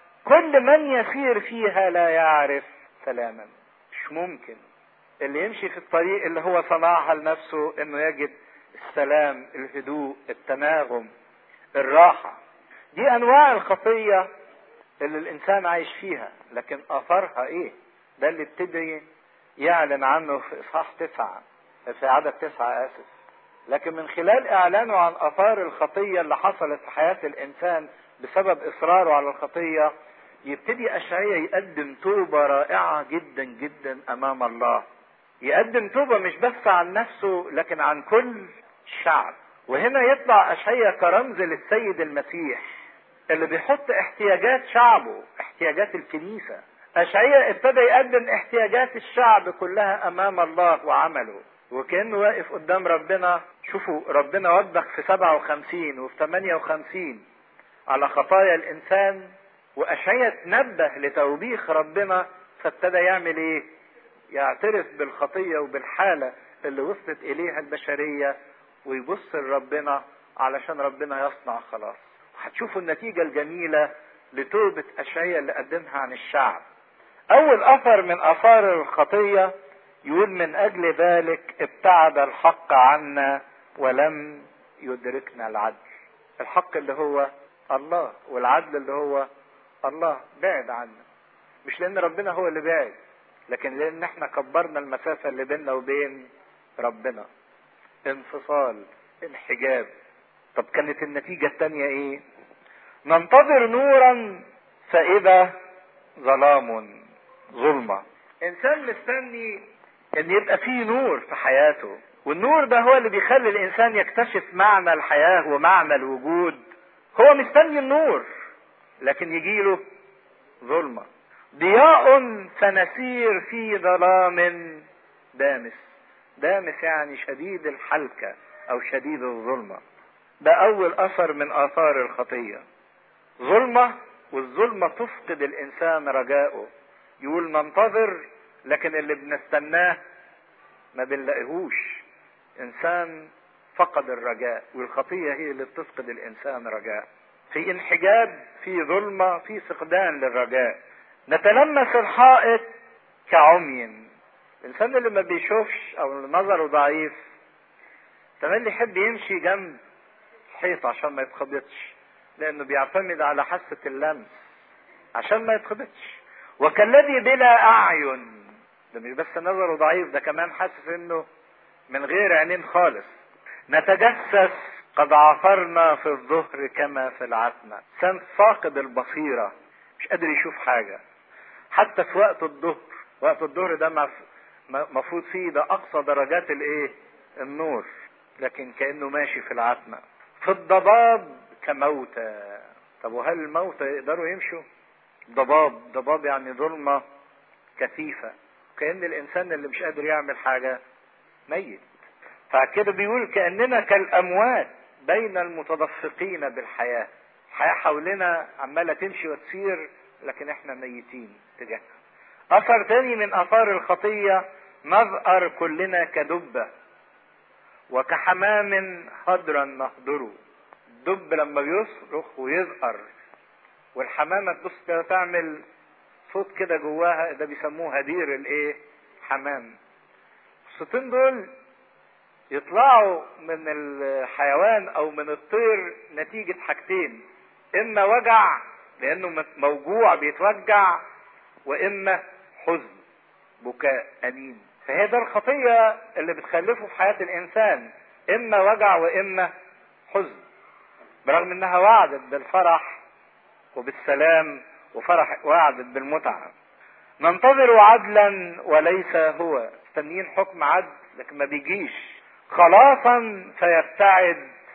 كل من يسير فيها لا يعرف سلاما. مش ممكن اللي يمشي في الطريق اللي هو صنعها لنفسه انه يجد السلام، الهدوء، التناغم، الراحة. دي انواع الخطية اللي الانسان عايش فيها، لكن اثرها ايه؟ ده اللي ابتدي يعلن عنه في اصحاح 9، في عدد 9 اسف. لكن من خلال اعلانه عن اثار الخطية اللي حصلت في حياة الانسان بسبب اصراره على الخطية، يبتدي اشعياء يقدم توبة رائعة جدا جدا امام الله. يقدم توبة مش بس عن نفسه لكن عن كل الشعب. وهنا يطلع اشعياء كرمز للسيد المسيح اللي بيحط احتياجات شعبه، احتياجات الكنيسة. اشعياء ابتدى يقدم احتياجات الشعب كلها امام الله وعمله، وكأنه واقف قدام ربنا. شوفوا ربنا وبخ في 57 وفي 58 على خطايا الانسان، واشعياء تنبه لتوبيخ ربنا، فابتدى يعمل ايه؟ يعترف بالخطية وبالحالة اللي وصلت اليها البشرية، ويبص لربنا علشان ربنا يصنع خلاص. هتشوفوا النتيجة الجميلة لتوبة اشعياء اللي قدمها عن الشعب. اول اثر من اثار الخطية يقول من اجل ذلك ابتعد الحق عنا ولم يدركنا العدل. الحق اللي هو الله والعدل اللي هو الله بعد عنا، مش لان ربنا هو اللي بعد، لكن لان احنا كبرنا المسافة اللي بيننا وبين ربنا. انفصال، انحجاب. طب كانت النتيجة التانية ايه؟ ننتظر نورا فاذا ظلام، ظلمة. انسان مستني ان يبقى فيه نور في حياته، والنور ده هو اللي بيخلي الانسان يكتشف معنى الحياة ومعنى الوجود. هو مستني النور لكن يجيله ظلمة. ضياء فنسير في ظلام دامس. دامس يعني شديد الحلكة او شديد الظلمة. ده اول اثر من اثار الخطية، ظلمة. والظلمة تفقد الانسان رجاؤه. يقول ننتظر لكن اللي بنستناه ما بنلاقيهوش. انسان فقد الرجاء، والخطية هي اللي بتفقد الانسان رجاء. في انحجاب، في ظلمة، في فقدان للرجاء. نتلمس الحائط كعمي. الانسان اللي ما بيشوفش او نظره ضعيف تملي يحب يمشي جنب الحيط عشان ما يتخبطش، لانه بيعتمد على حاسة اللمس عشان ما يتخبطش. وكالذي بلا اعين، ده مش بس نظره ضعيف، ده كمان حاسس انه من غير عينين خالص. نتجسس قد عثرنا في الظهر كما في العتمة. انسان فاقد البصيرة، مش قادر يشوف حاجة حتى في وقت الظهر. وقت الظهر ده مفروض فيه ده اقصى درجات الايه؟ النور، لكن كأنه ماشي في العتمة. في الضباب كموتى. طب وهل الموتى يقدروا يمشوا؟ ضباب يعني ظلمة كثيفة، كأن الانسان اللي مش قادر يعمل حاجة ميت. فكده بيقول كأننا كالاموات بين المتدفقين بالحياة. الحياة حولنا عمالة تمشي وتسير لكن احنا ميتين تجاهها. اثر تاني من اثار الخطية، نظأر كلنا كدبة وكحمام هدرا نهدره. الدب لما بيصرخ ويزقر، والحمامة تبص كده تعمل صوت كده جواها، ده بيسموه هدير الايه؟ حمام. الصوتين دول يطلعوا من الحيوان او من الطير نتيجة حاجتين: اما وجع لانه موجوع بيتوجع، واما حزن بكاء انين. فهي ده الخطية اللي بتخلفه في حياة الانسان، اما وجع واما حزن، برغم انها وعدت بالفرح وبالسلام وفرح وعدت بالمتعة. ننتظر عدلا وليس هو، مستنيين حكم عدل لكن ما بيجيش. خلاصا فيبتعد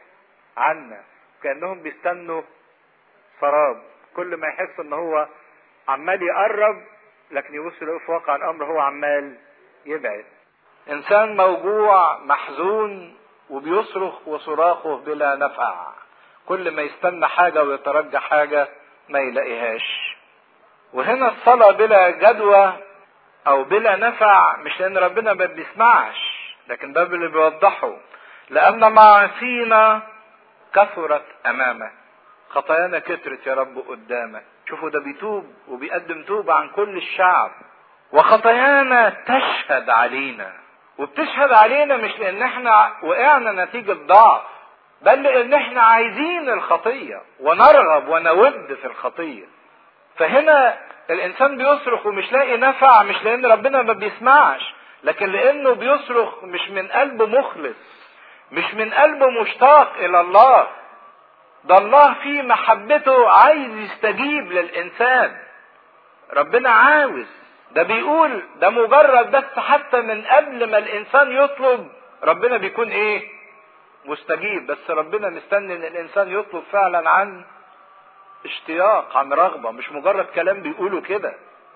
عنا، كأنهم بيستنوا سراب، كل ما يحس ان هو عمال يقرب لكن يبص له في واقع الامر هو عمال يبعد. انسان موجوع محزون وبيصرخ وصراخه بلا نفع، كل ما يستنى حاجة ويترجى حاجة ما يلاقيهاش. وهنا الصلاة بلا جدوى او بلا نفع مش لان ربنا ما بيسمعش، لكن ده اللي بيوضحه، لان معاصينا كثرت امامك، خطايانا كترت يا رب قدامك. شوفوا ده بيتوب وبيقدم توبة عن كل الشعب. وخطايانا تشهد علينا، وبتشهد علينا مش لان احنا وقعنا نتيجة ضعف، بل لان احنا عايزين الخطية ونرغب ونود في الخطية. فهنا الانسان بيصرخ ومش لاقي نفع، مش لان ربنا ما بيسمعش، لكن لانه بيصرخ مش من قلب مخلص، مش من قلب مشتاق الى الله. ده الله في محبته عايز يستجيب للإنسان، ربنا عاوز. ده بيقول ده مجرد بس حتى من قبل ما الإنسان يطلب ربنا بيكون إيه؟ مستجيب. بس ربنا مستني إن الإنسان يطلب فعلا عن اشتياق، عن رغبة، مش مجرد كلام بيقوله كده.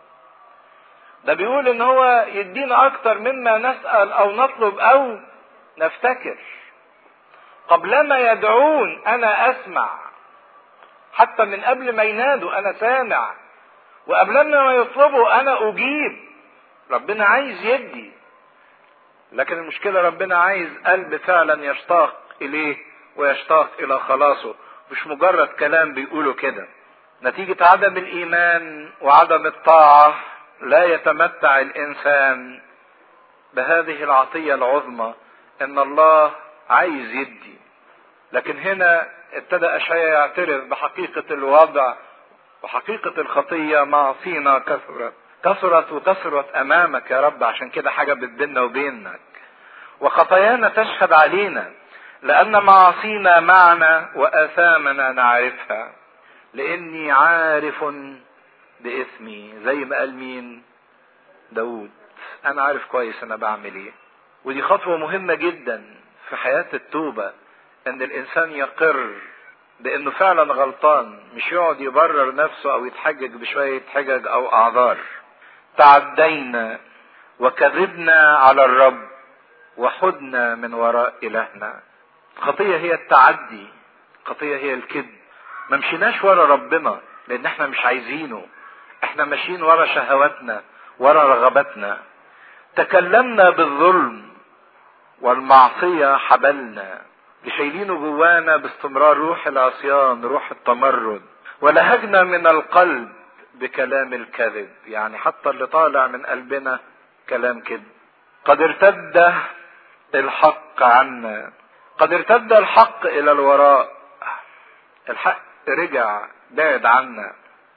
ده بيقول إن هو يدينا أكتر مما نسأل أو نطلب أو نفتكر. قبلما يدعون أنا أسمع، حتى من قبل ما ينادوا أنا سامع، وقبلما ما يطلبوا أنا أجيب. ربنا عايز يدي، لكن المشكلة ربنا عايز قلب فعلا يشتاق إليه ويشتاق إلى خلاصه، مش مجرد كلام بيقوله كده. نتيجة عدم الإيمان وعدم الطاعة لا يتمتع الإنسان بهذه العطية العظمى، إن الله عايز يدي. لكن هنا ابتدى أشعياء يعترف بحقيقة الوضع وحقيقة الخطية. معاصينا كثرت وكثرت أمامك يا رب، عشان كده حاجة بيننا وبينك. وخطايانا تشهد علينا لأن معاصينا معنا وآثامنا نعرفها، لأني عارف بإثمي. زي ما قال مين؟ داود. أنا عارف كويس أنا بعمل إيه. ودي خطوة مهمة جدا في حياة التوبة، ان الانسان يقر بانه فعلا غلطان، مش يقعد يبرر نفسه او يتحجج بشوية حجج او اعذار. تعدينا وكذبنا على الرب وحدنا من وراء الهنا. الخطية هي التعدي، الخطية هي الكذب. ما مشيناش ورا ربنا لان احنا مش عايزينه، احنا ماشيين ورا شهواتنا ورا رغباتنا. تكلمنا بالظلم والمعصية حبلنا، شايلينه جوانا باستمرار روح العصيان، روح التمرد. ولهجنا من القلب بكلام الكذب، يعني حتى اللي طالع من قلبنا كلام كذب. قد ارتد الحق عنا، قد ارتد الحق الى الوراء، الحق رجع بعد عنا.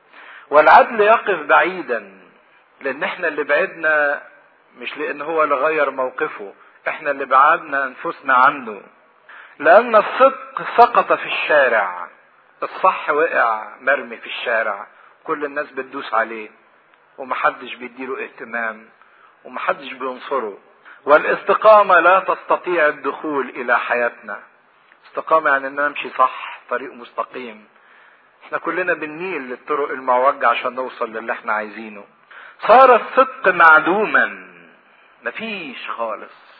والعدل يقف بعيدا، لان احنا اللي بعدنا، مش لان هو اللي غير موقفه، احنا اللي بعدنا انفسنا عنه. لان الصدق سقط في الشارع، الصح وقع مرمي في الشارع، كل الناس بتدوس عليه ومحدش بيديله اهتمام ومحدش بينصره. والاستقامة لا تستطيع الدخول الى حياتنا. استقامة يعني ان نمشي صح، طريق مستقيم. احنا كلنا بنميل للطرق المعوجة عشان نوصل للي احنا عايزينه. صار الصدق معدوما، مفيش خالص.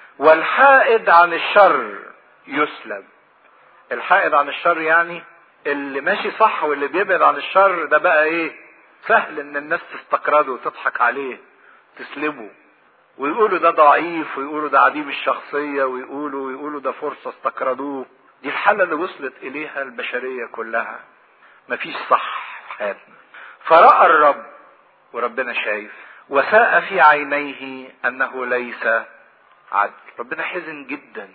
والحائد عن الشر يسلب. الحائد عن الشر يعني اللي ماشي صح واللي بيبعد عن الشر، ده بقى ايه؟ سهل ان الناس تستقرده وتضحك عليه، تسلبه، ويقولوا ده ضعيف، ويقولوا ده عديم الشخصية، ويقولوا ده فرصة استقردوه. دي الحالة اللي وصلت اليها البشرية كلها. مفيش صح في حياتنا. فرأى الرب، وربنا شايف، وساء في عينيه انه ليس عدل. ربنا حزن جدا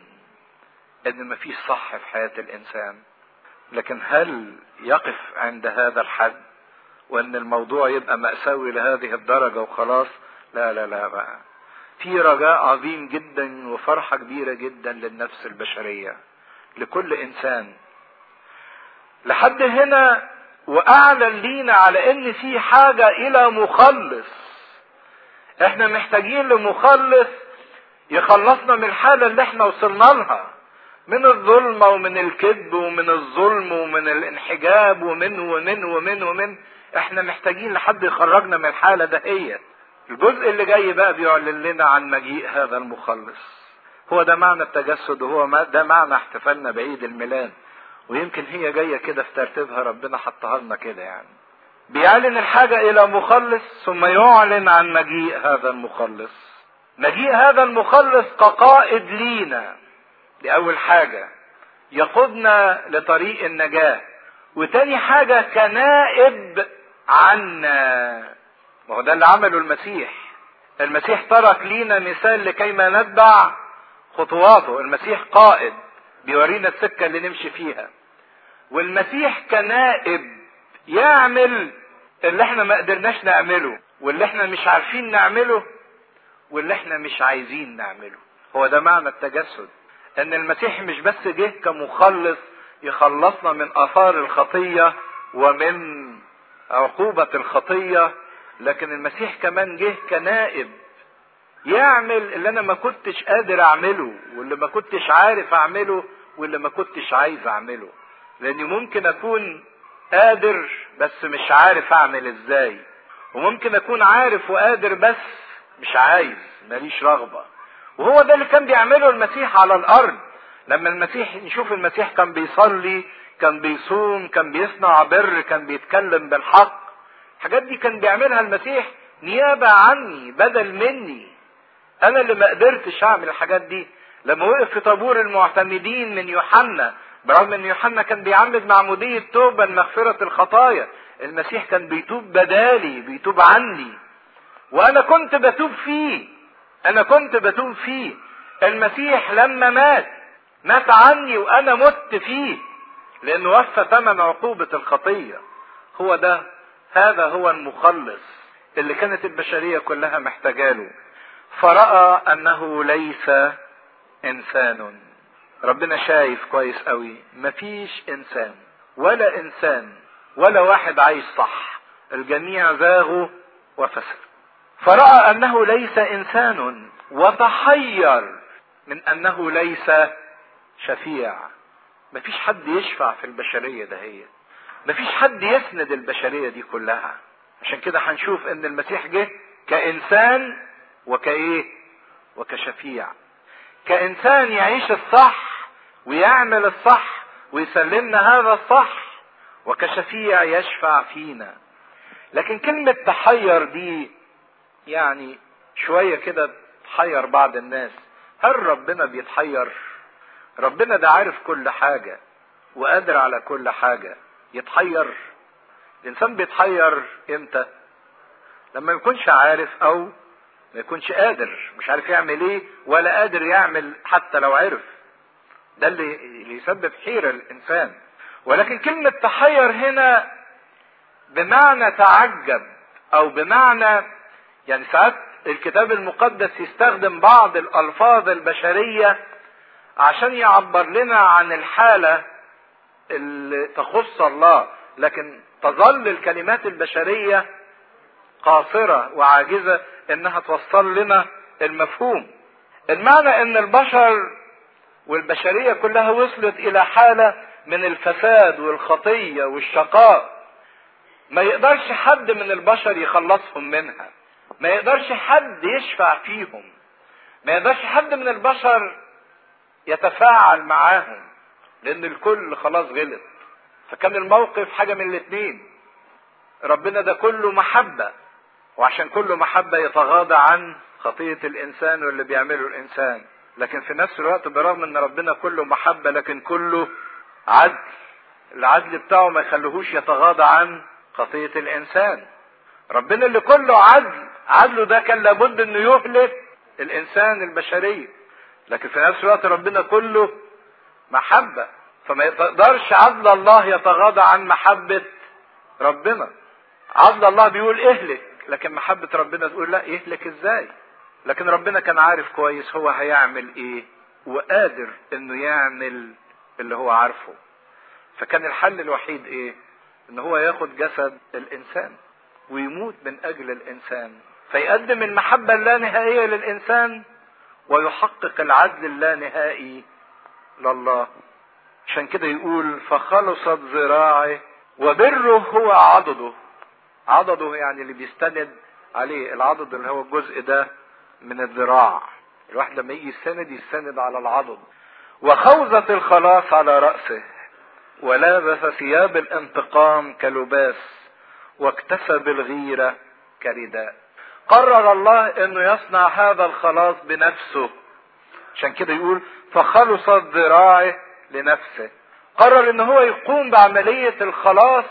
ان مفيش صح في حياة الانسان. لكن هل يقف عند هذا الحد وان الموضوع يبقى مأساوي لهذه الدرجة وخلاص؟ لا لا لا بقى. في رجاء عظيم جدا وفرحة كبيرة جدا للنفس البشرية، لكل انسان. لحد هنا واعلن لينا على ان في حاجة الى مخلص. احنا محتاجين لمخلص يخلصنا من الحالة اللي احنا وصلنا لها. من الظلمة ومن الكذب ومن الظلم ومن الانحجاب ومن احنا محتاجين لحد يخرجنا من الحالة دهيت. الجزء اللي جاي بقى بيعلن لنا عن مجيء هذا المخلص. هو ده معنى التجسد، وهو ده معنى احتفالنا بعيد الميلاد. ويمكن هي جاية كده في ترتيبها، ربنا حطها لنا كده يعني. بيعلن الحاجة الى مخلص ثم يعلن عن مجيء هذا المخلص. مجيء هذا المخلص كقائد لينا، دي اول حاجة، يقودنا لطريق النجاة. وتاني حاجة كنائب عنا، وهو ده اللي عمله المسيح. المسيح ترك لينا مثال لكيما نتبع خطواته. المسيح قائد بيورينا السكة اللي نمشي فيها، والمسيح كنائب يعمل اللي احنا ما قدرناش نعمله، واللي احنا مش عارفين نعمله، واللي احنا مش عايزين نعمله. هو ده معنى التجسد، ان المسيح مش بس جه كمخلص يخلصنا من اثار الخطية ومن عقوبة الخطية، لكن المسيح كمان جه كنائب يعمل اللي انا ما كنتش قادر اعمله، واللي ما كنتش عارف اعمله، واللي ما كنتش عايز اعمله. لاني ممكن اكون قادر بس مش عارف اعمل ازاي، وممكن اكون عارف وقادر بس مش عايز، ماليش رغبة. وهو ده اللي كان بيعمله المسيح على الارض. لما المسيح نشوف المسيح كان بيصلي، كان بيصوم، كان بيصنع بر، كان بيتكلم بالحق. الحاجات دي كان بيعملها المسيح نيابة عني، بدل مني. انا اللي ما قدرتش اعمل الحاجات دي. لما وقف في طابور المعتمدين من يوحنا، برغم ان يوحنا كان بيعمد معمودية توبة لمغفرة الخطايا، المسيح كان بيتوب بدالي، بيتوب عني، وانا كنت بتوب فيه. المسيح لما مات عني وانا مت فيه، لانه وفى ثمن عقوبة الخطية. هذا هو المخلص اللي كانت البشرية كلها محتاجاله. فرأى انه ليس انسان. ربنا شايف كويس قوي، مفيش انسان ولا واحد عايش صح، الجميع زاغوا وفسد. فرأى انه ليس انسان وتحير من انه ليس شفيع. مفيش حد يشفع في البشرية دهية، مفيش حد يسند البشرية دي كلها. عشان كده هنشوف ان المسيح جه كإنسان وكشفيع. كإنسان يعيش الصح ويعمل الصح ويسلمنا هذا الصح، وكشفيع يشفع فينا. لكن كلمة تحير دي يعني شوية كده تحير بعض الناس. هل ربنا بيتحير؟ ربنا ده عارف كل حاجة وقادر على كل حاجة. يتحير؟ الإنسان بيتحير إمتى؟ لما يكونش عارف أو ما يكونش قادر، مش عارف يعمل إيه ولا قادر يعمل حتى لو عرف. ده اللي يسبب حيرة الإنسان. ولكن كلمة تحير هنا بمعنى تعجب، أو بمعنى يعني ساعات الكتاب المقدس يستخدم بعض الألفاظ البشرية عشان يعبر لنا عن الحالة اللي تخص الله، لكن تظل الكلمات البشرية قاصرة وعاجزة انها توصل لنا المفهوم. المعنى ان البشر والبشرية كلها وصلت الى حالة من الفساد والخطية والشقاء، ما يقدرش حد من البشر يخلصهم منها، ما يقدرش حد يشفع فيهم، ما يقدرش حد من البشر يتفاعل معاهم، لان الكل خلاص غلط. فكان الموقف حاجة من الاتنين، ربنا ده كله محبة، وعشان كله محبة يتغاضى عن خطية الانسان واللي بيعمله الانسان. لكن في نفس الوقت برغم ان ربنا كله محبة لكن كله عدل. العدل بتاعه ما يخليهوش يتغاضى عن خطية الانسان. ربنا اللي كله عدل، عدله ده كان لابد انه يهلك الانسان البشري، لكن في نفس الوقت ربنا كله محبة، فما يقدرش عدل الله يتغاضى عن محبة ربنا. عدل الله بيقول اهلك، لكن محبة ربنا تقول لا، يهلك ازاي؟ لكن ربنا كان عارف كويس هو هيعمل ايه، وقادر انه يعمل اللي هو عارفه. فكان الحل الوحيد ايه؟ ان هو ياخد جسد الانسان ويموت من اجل الانسان، فيقدم المحبة اللانهائية للانسان ويحقق العدل اللانهائي لله. عشان كده يقول فخلصت ذراعه وبره هو عضده. عضده يعني اللي بيستند عليه، العضد اللي هو الجزء ده من الذراع. الواحد لما يجي يستند على العضد. وخوذة الخلاص على رأسه ولابس ثياب الانتقام كلباس واكتسب الغيرة كرداء. قرر الله انه يصنع هذا الخلاص بنفسه. عشان كده يقول فخلصت ذراعه لنفسه. قرر ان هو يقوم بعملية الخلاص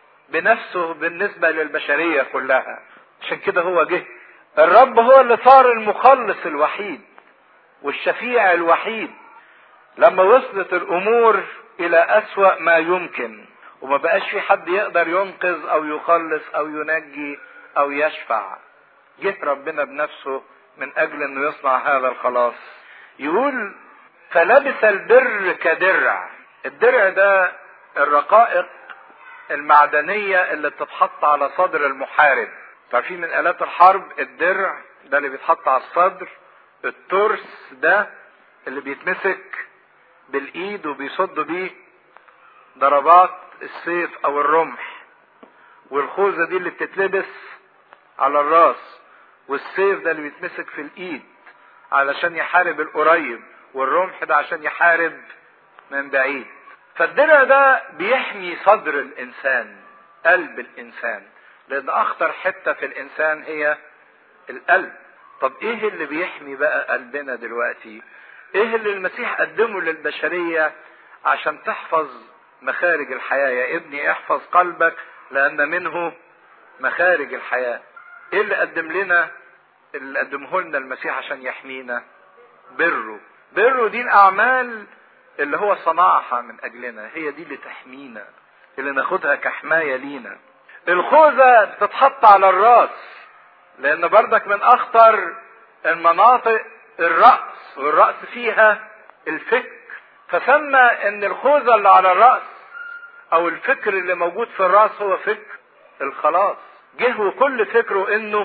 بنفسه بالنسبة للبشرية كلها. عشان كده هو جه. الرب هو اللي صار المخلص الوحيد والشفيع الوحيد لما وصلت الامور الى اسوأ ما يمكن، وما بقاش في حد يقدر ينقذ او يخلص او ينجي او يشفع. جه ربنا بنفسه من اجل انه يصنع هذا الخلاص. يقول فلبس البر كدرع. الدرع ده الرقائق المعدنية اللي بتتحط على صدر المحارب. عارفين من آلات الحرب الدرع ده اللي بيتحط على الصدر، الترس ده اللي بيتمسك بالايد وبيصد بيه ضربات السيف او الرمح، والخوذة دي اللي بتتلبس على الراس، والسيف ده اللي بيتمسك في الايد علشان يحارب القريب، والرمح ده عشان يحارب من بعيد. فالدرع ده بيحمي صدر الانسان، قلب الانسان، لان اخطر حتة في الانسان هي القلب. طب ايه اللي بيحمي بقى قلبنا دلوقتي؟ ايه اللي المسيح قدمه للبشرية عشان تحفظ مخارج الحياة؟ يا ابني احفظ قلبك لان منه مخارج الحياة. ايه اللي قدم لنا، اللي قدمه لنا المسيح عشان يحمينا؟ بره. بره دي الاعمال اللي هو صنعها من اجلنا، هي دي اللي تحمينا، اللي ناخدها كحماية لينا. الخوذة بتتحط على الراس لان بردك من اخطر المناطق الرأس، والرأس فيها الفكر. فسمى ان الخوذة اللي على الرأس او الفكر اللي موجود في الرأس هو فكر الخلاص. جه وكل فكره انه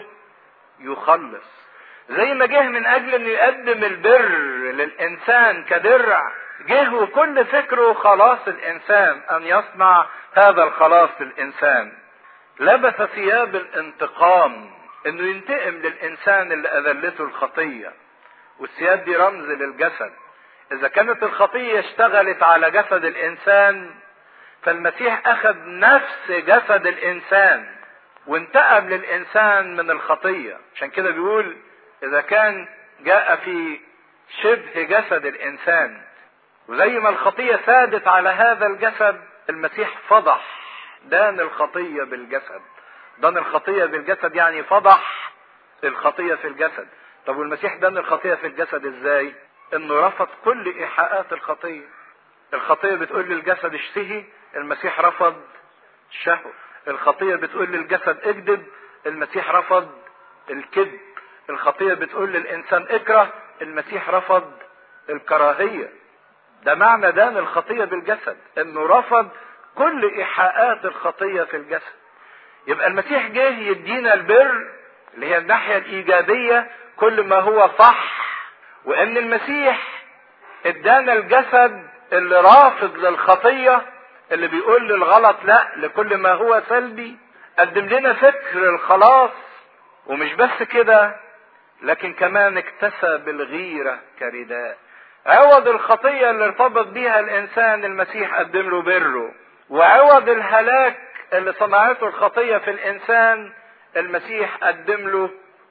يخلص. زي ما جه من اجل انه يقدم البر للانسان كدرع، جه وكل فكره خلاص الانسان، ان يصنع هذا الخلاص للانسان. لبس ثياب الانتقام، انه ينتقم للانسان اللي اذلته الخطية. والثياب دي رمز للجسد. اذا كانت الخطية اشتغلت على جسد الانسان، فالمسيح اخذ نفس جسد الانسان وانتقم للانسان من الخطية. عشان كده بيقول اذا كان جاء في شبه جسد الانسان، وزي ما الخطية سادت على هذا الجسد، المسيح فضح دان الخطية بالجسد. دان الخطية بالجسد يعني فضح الخطية في الجسد. طب والمسيح دان الخطية في الجسد ازاي؟ انه رفض كل ايحاءات الخطية. الخطية بتقول للجسد اشتهي، المسيح رفض الشهوة. الخطية بتقول للجسد اكذب، المسيح رفض الكذب. الخطية بتقول للانسان اكره، المسيح رفض الكراهية. ده معنى دان الخطية بالجسد، انه رفض كل ايحاءات الخطية في الجسد. يبقى المسيح جه يدينا البر اللي هي الناحية الايجابية، كل ما هو صح، وان المسيح ادانا الجسد اللي رافض للخطية، اللي بيقول للغلط لا، لكل ما هو سلبي. قدم لنا فكر الخلاص، ومش بس كده، لكن كمان اكتسب الغيرة كرداء. عوض الخطية اللي ارتبط بيها الانسان، المسيح قدم له بره. وعوض الهلاك اللي صنعته الخطية في الانسان، المسيح قدم له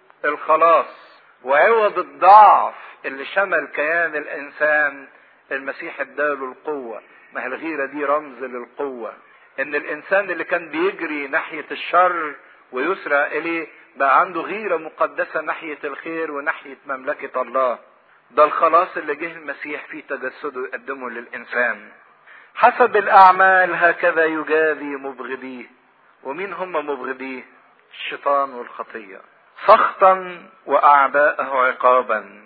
الخلاص. وعوض الضعف اللي شمل كيان الانسان، المسيح اداله القوة. ما هي الغيرة دي رمز للقوة، ان الانسان اللي كان بيجري ناحية الشر ويسرع اليه، بقى عنده غيرة مقدسة ناحية الخير وناحية مملكة الله. ده الخلاص اللي جه المسيح في تجسده يقدمه للإنسان. حسب الأعمال هكذا يجازي مبغضيه. ومين هم مبغضيه؟ الشيطان والخطية. سخطا وأعداءه عقابا،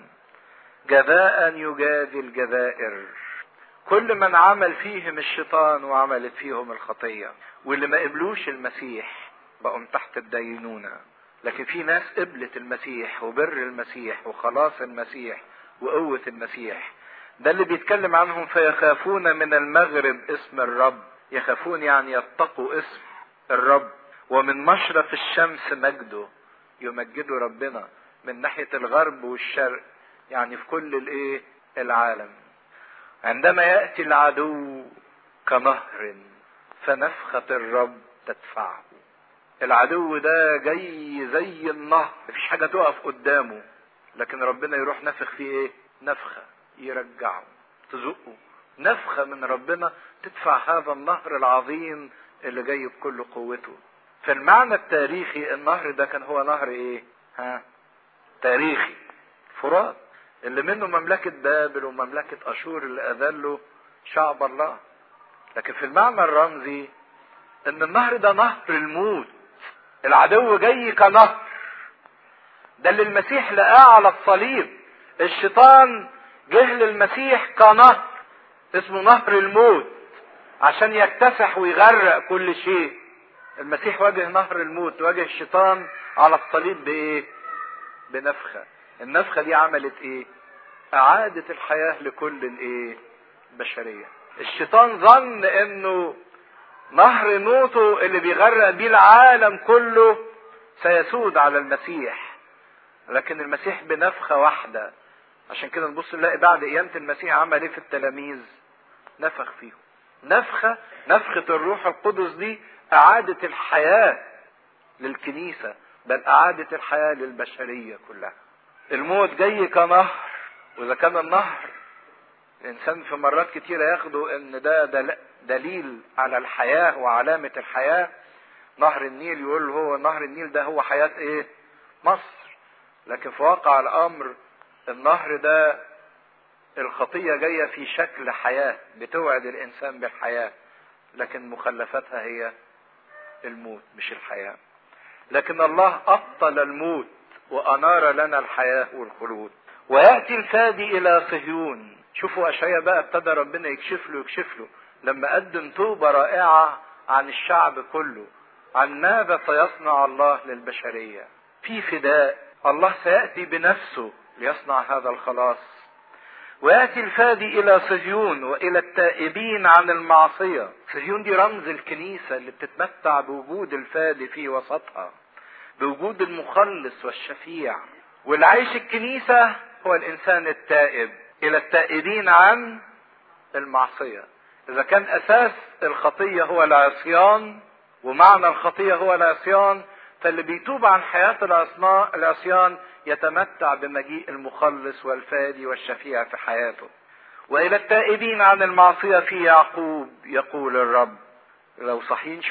جزاء يجازي الجزائر. كل من عمل فيهم الشيطان وعملت فيهم الخطية، واللي ما قبلوش المسيح بقوا تحت الدينونة. لكن في ناس قبلت المسيح وبر المسيح وخلاص المسيح وقوة المسيح، ده اللي بيتكلم عنهم فيخافون من المغرب اسم الرب. يخافون يعني يتقوا اسم الرب. ومن مشرق الشمس مجده، يمجدوا ربنا من ناحية الغرب والشرق، يعني في كل العالم. عندما يأتي العدو كنهر فنفخة الرب تدفعه. العدو ده جاي زي النهر، مفيش حاجة تقف قدامه، لكن ربنا يروح نفخ فيه نفخة يرجعه، تزقه نفخة من ربنا تدفع هذا النهر العظيم اللي جاي بكل قوته. في المعنى التاريخي النهر ده كان هو نهر تاريخي، فرات، اللي منه مملكة بابل ومملكة أشور اللي أذلوا شعب الله. لكن في المعنى الرمزي ان النهر ده نهر الموت. العدو جاي كنهر، ده اللي المسيح لقاه على الصليب. الشيطان جه للمسيح كنهر اسمه نهر الموت عشان يكتسح ويغرق كل شيء. المسيح واجه نهر الموت، واجه الشيطان على الصليب بنفخة. النفخة دي عملت اعادت الحياة لكل البشرية. الشيطان ظن انه نهر موته اللي بيغرق بيه العالم كله سيسود على المسيح، لكن المسيح بنفخة واحدة. عشان كده نبص نلاقي بعد قيامة المسيح عمل ايه في التلاميذ؟ نفخ فيهم. نفخة الروح القدس دي اعادت الحياة للكنيسة، بل اعادت الحياة للبشرية كلها. الموت جاي كنهر، واذا كان النهر الانسان في مرات كتيرة ياخده ان ده دليل على الحياة وعلامة الحياة. نهر النيل يقول هو نهر النيل ده هو حياة مصر، لكن في واقع الامر النهر ده الخطية جاية في شكل حياة بتوعد الانسان بالحياة، لكن مخلفتها هي الموت مش الحياة. لكن الله ابطل الموت وانار لنا الحياة والخلود. ويأتي الفادي الى صهيون. شوفوا اشعياء بقى ابتدى ربنا يكشف له لما قدم توبة رائعة عن الشعب كله، عن ماذا سيصنع الله للبشرية. في فداء، الله سيأتي بنفسه ليصنع هذا الخلاص. ويأتي الفادي الى صهيون والى التائبين عن المعصية. صهيون دي رمز الكنيسة اللي بتتمتع بوجود الفادي في وسطها، بوجود المخلص والشفيع. والعيش الكنيسة هو الانسان التائب، الى التائبين عن المعصية. اذا كان اساس الخطية هو العصيان، ومعنى الخطية هو العصيان، فاللي بيتوب عن حياة العصيان يتمتع بمجيء المخلص والفادي والشفيع في حياته. والى التائبين عن المعصية في يعقوب يقول الرب. لو صحيين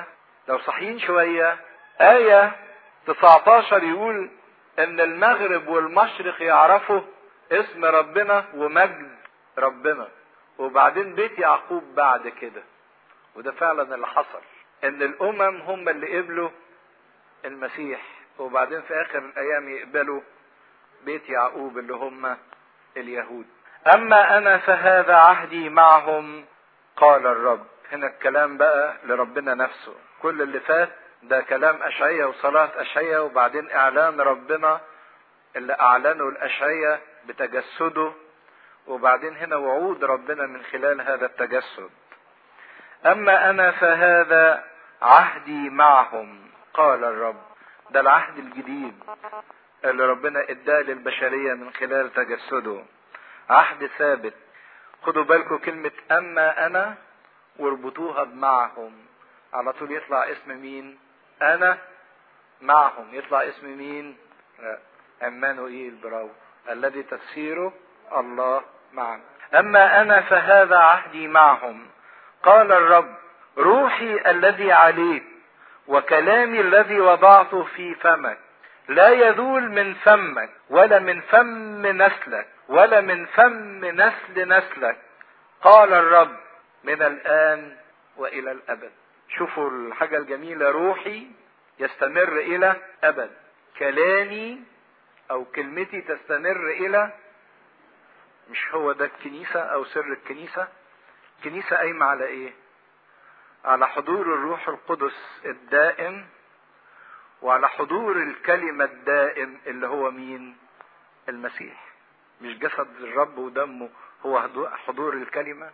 شوية آية 19 يقول ان المغرب والمشرق يعرفوا اسم ربنا ومجد ربنا. وبعدين بيت يعقوب بعد كده، وده فعلا اللي حصل، ان الامم هم اللي قبلوا المسيح، وبعدين في اخر الايام يقبلوا بيت يعقوب اللي هم اليهود. اما انا فهذا عهدي معهم قال الرب. هنا الكلام بقى لربنا نفسه. كل اللي فات ده كلام اشعياء وصلاة اشعياء، وبعدين اعلان ربنا اللي اعلنه الاشعياء بتجسده، وبعدين هنا وعود ربنا من خلال هذا التجسد. اما انا فهذا عهدي معهم قال الرب. ده العهد الجديد اللي ربنا اداه للبشرية من خلال تجسده، عهد ثابت. خدوا بالكم كلمة اما انا واربطوها بمعهم، على طول يطلع اسم مين؟ انا معهم. يطلع اسم مين؟ عمانوئيل، براو، الذي تفسيره الله معنا. اما انا فهذا عهدي معهم قال الرب. روحي الذي عليك وكلامي الذي وضعته في فمك لا يذول من فمك، ولا من فم نسلك، ولا من فم نسلك، قال الرب، من الآن وإلى الأبد. شوفوا الحاجة الجميلة، روحي يستمر إلى أبد، كلامي أو كلمتي تستمر إلى، مش هو ده الكنيسة أو سر الكنيسة؟ الكنيسة قايمة على إيه؟ على حضور الروح القدس الدائم، وعلى حضور الكلمة الدائم اللي هو مين؟ المسيح. مش جسد الرب ودمه هو حضور الكلمة.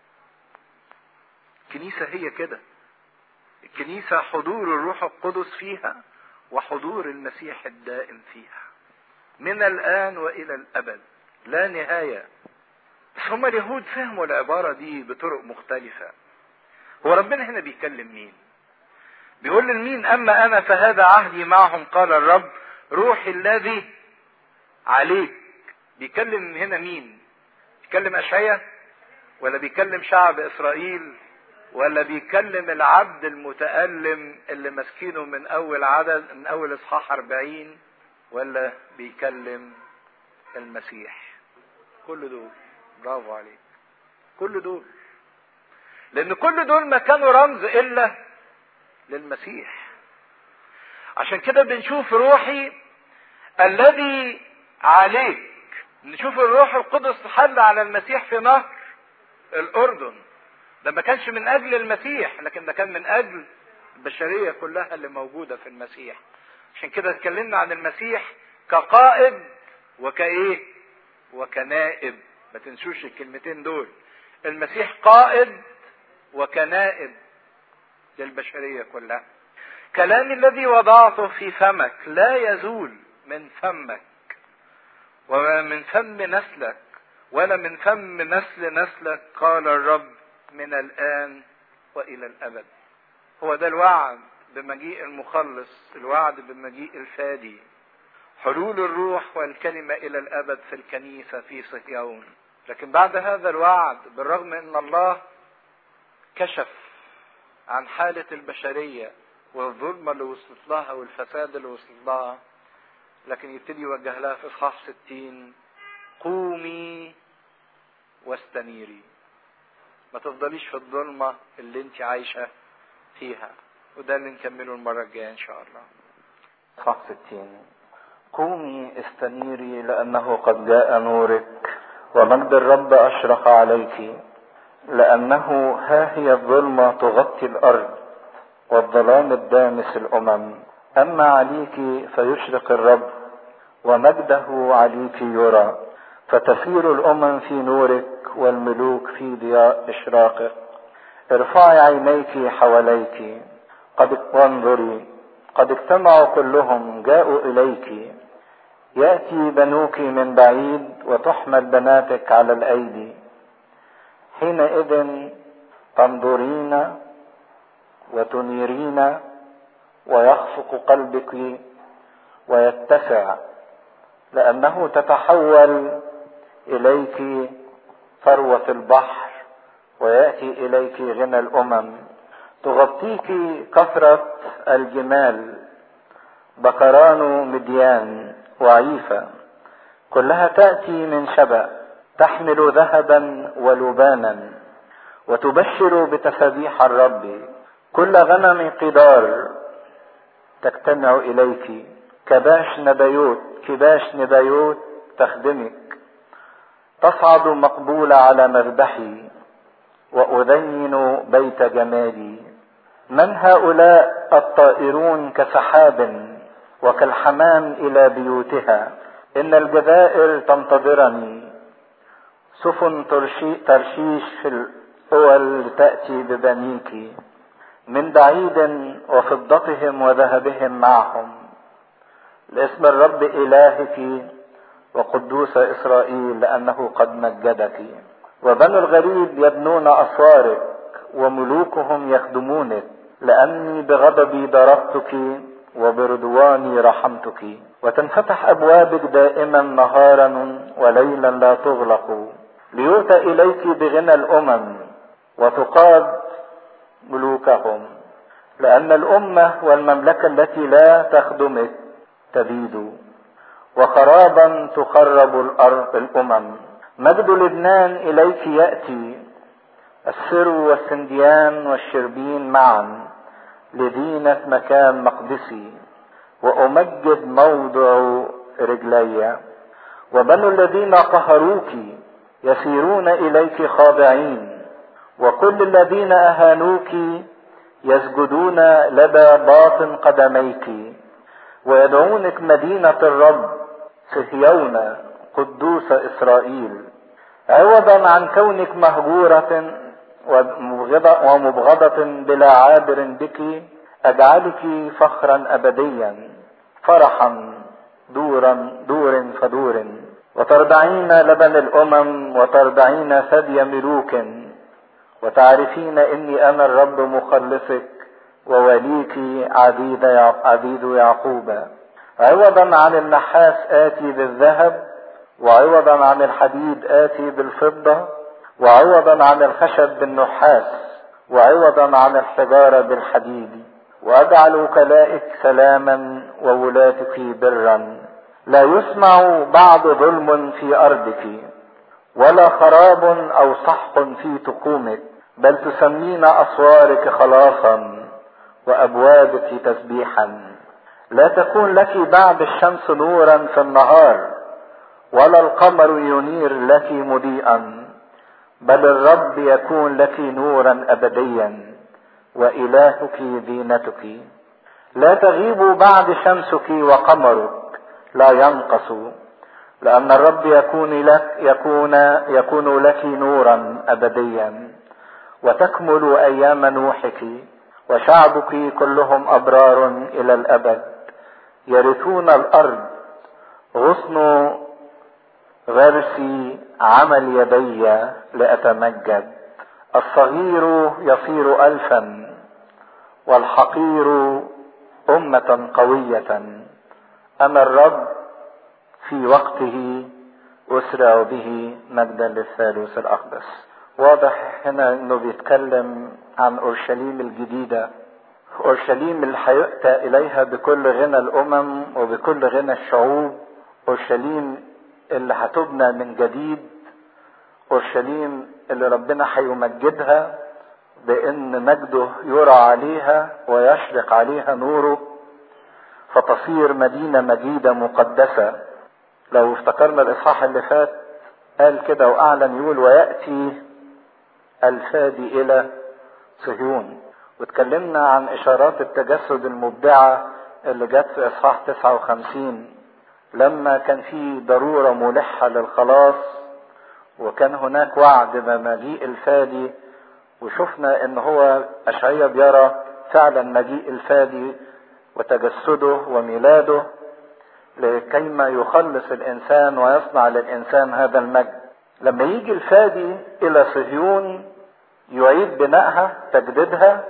الكنيسة هي كده، الكنيسة حضور الروح القدس فيها وحضور المسيح الدائم فيها من الآن وإلى الأبد لا نهاية. بس هم اليهود فهموا العبارة دي بطرق مختلفة. هو ربنا هنا بيكلم مين؟ بيقول لمين؟ أما أنا فهذا عهدي معهم قال الرب روحي الذي عليك. بيكلم هنا مين؟ بيكلم أشعياء ولا بيكلم شعب إسرائيل ولا بيكلم العبد المتألم اللي مسكينه من أول إصحاح 40 ولا بيكلم المسيح؟ كل دول. برافو عليك. كل دول، لأن كل دول ما كانوا رمز إلا للمسيح. عشان كده بنشوف روحي الذي عليك. نشوف الروح القدس حل على المسيح في نهر الأردن. ده ما كانش من أجل المسيح، لكن ده كان من أجل البشرية كلها اللي موجودة في المسيح. عشان كده اتكلمنا عن المسيح كقائد وكإيه وكنائب. ما تنسوش الكلمتين دول، المسيح قائد وكنائب للبشرية كلها. كلامي الذي وضعته في فمك لا يزول من فمك ولا من فم نسلك ولا من فم نسلك قال الرب من الآن وإلى الأبد. هو ده الوعد بمجيء المخلص، الوعد بمجيء الفادي، حلول الروح والكلمة إلى الأبد في الكنيسة في صهيون. لكن بعد هذا الوعد، بالرغم أن الله كشف عن حالة البشرية والظلمة اللي وصلت لها والفساد اللي وصلت لها، لكن يبتدي يوجه لها في إصحاح 60 قومي واستنيري. ما تفضليش في الظلمة اللي انت عايشة فيها. وده اللي نكمله المرة الجاية ان شاء الله. إصحاح 60 قومي استنيري لأنه قد جاء نورك ومجد الرب أشرق عليك. لأنه ها هي الظلمة تغطي الأرض والظلام الدامس الأمم. أما عليك فيشرق الرب ومجده عليك يرى. فتسير الأمم في نورك والملوك في ضياء إشراقك. ارفعي عينيك حواليك وانظري قد اجتمعوا كلهم جاءوا إليك. يأتي بنوك من بعيد وتحمل بناتك على الأيدي. حينئذ تنظرين وتنيرين ويخفق قلبك ويتسع، لأنه تتحول إليك ثروة البحر ويأتي إليك غنى الأمم. تغطيك كثرة الجمال، بقران مديان وعيفة، كلها تأتي من شبأ، تحمل ذهبا ولبانا وتبشر بتسابيح الرب. كل غنم قدار تجتمع إليك. كباش نبيوت تخدمك. تصعد مقبولة على مذبحي وأذين بيت جمالي. من هؤلاء الطائرون كسحاب وكالحمام إلى بيوتها؟ إن الجزائر تنتظرني. سفن ترشيش في الأول تأتي ببنيك من بعيد وفضتهم وذهبهم معهم. لاسم الرب إلهك وقدوس إسرائيل لأنه قد مجدك. وبنو الغريب يبنون أسوارك وملوكهم يخدمونك. لأني بغضبي ضربتك وبرضواني رحمتك. وتنفتح أبوابك دائما نهارا وليلا لا تغلق. ليؤتى إليك بغنى الأمم وتقاد ملوكهم. لأن الأمة والمملكة التي لا تخدمك تبيد وخرابا تخرب الأمم. مجد لبنان إليك يأتي، السر والسنديان والشربين معا لدينة مكان مقدسي. وأمجد موضع رجلي. وبنو الذين قهروك يسيرون إليك خاضعين. وكل الذين أهانوك يسجدون لدى باطن قدميك. ويدعونك مدينة الرب صهيون قدوس إسرائيل. عوضا عن كونك مهجورة ومبغضة بلا عابر بك، أجعلك فخرا أبديا فرحا دور فدور، وترضعين لبن الأمم وترضعين ثدي ملوك، وتعرفين إني أنا الرب مخلصك ووليك عبيد يعقوب. عوضا عن النحاس آتي بالذهب، وعوضا عن الحديد آتي بالفضة، وعوضا عن الخشب بالنحاس، وعوضا عن الحجارة بالحديد، وأجعل وكلائك سلاما وولاتك برا. لا يسمع بعد ظلم في أرضك، ولا خراب أو سحق في تقومك، بل تسمين أسوارك خلاصا وأبوابك تسبيحا. لا تكون لك بعد الشمس نورا في النهار، ولا القمر ينير لك مضيئا، بل الرب يكون لك نورا أبديا وإلهك زينتك. لا تغيب بعد شمسك وقمرك لا ينقص، لأن الرب يكون لك نورا أبديا، وتكمل أيام نوحك، وشعبك كلهم أبرار إلى الأبد، يرثون الأرض، غصن غرسي عمل يدي لأتمجد. الصغير يصير ألفا، والحقير أمة قوية، أنا الرب في وقته أسرع به، مجدا للثالوث الأقدس. واضح هنا انه بيتكلم عن اورشليم الجديدة، اورشليم اللي هيؤتى اليها بكل غنى الامم وبكل غنى الشعوب، اورشليم اللي هتبنى من جديد، اورشليم اللي ربنا هيمجدها بان مجده يرى عليها ويشرق عليها نوره، فتصير مدينة مجيدة مقدسة. لو افتكرنا الاصحاح اللي فات قال كده واعلن يقول ويأتي الفادي الى صهيون، واتكلمنا عن اشارات التجسد المبدعة اللي جت في اصحاح 59 لما كان في ضرورة ملحة للخلاص، وكان هناك وعد بمجيء الفادي، وشفنا ان هو اشعياء بيرى فعلا مجيء الفادي وتجسده وميلاده لكيما يخلص الانسان ويصنع للانسان هذا المجد. لما يجي الفادي الى صهيون يعيد بنائها، تجديدها،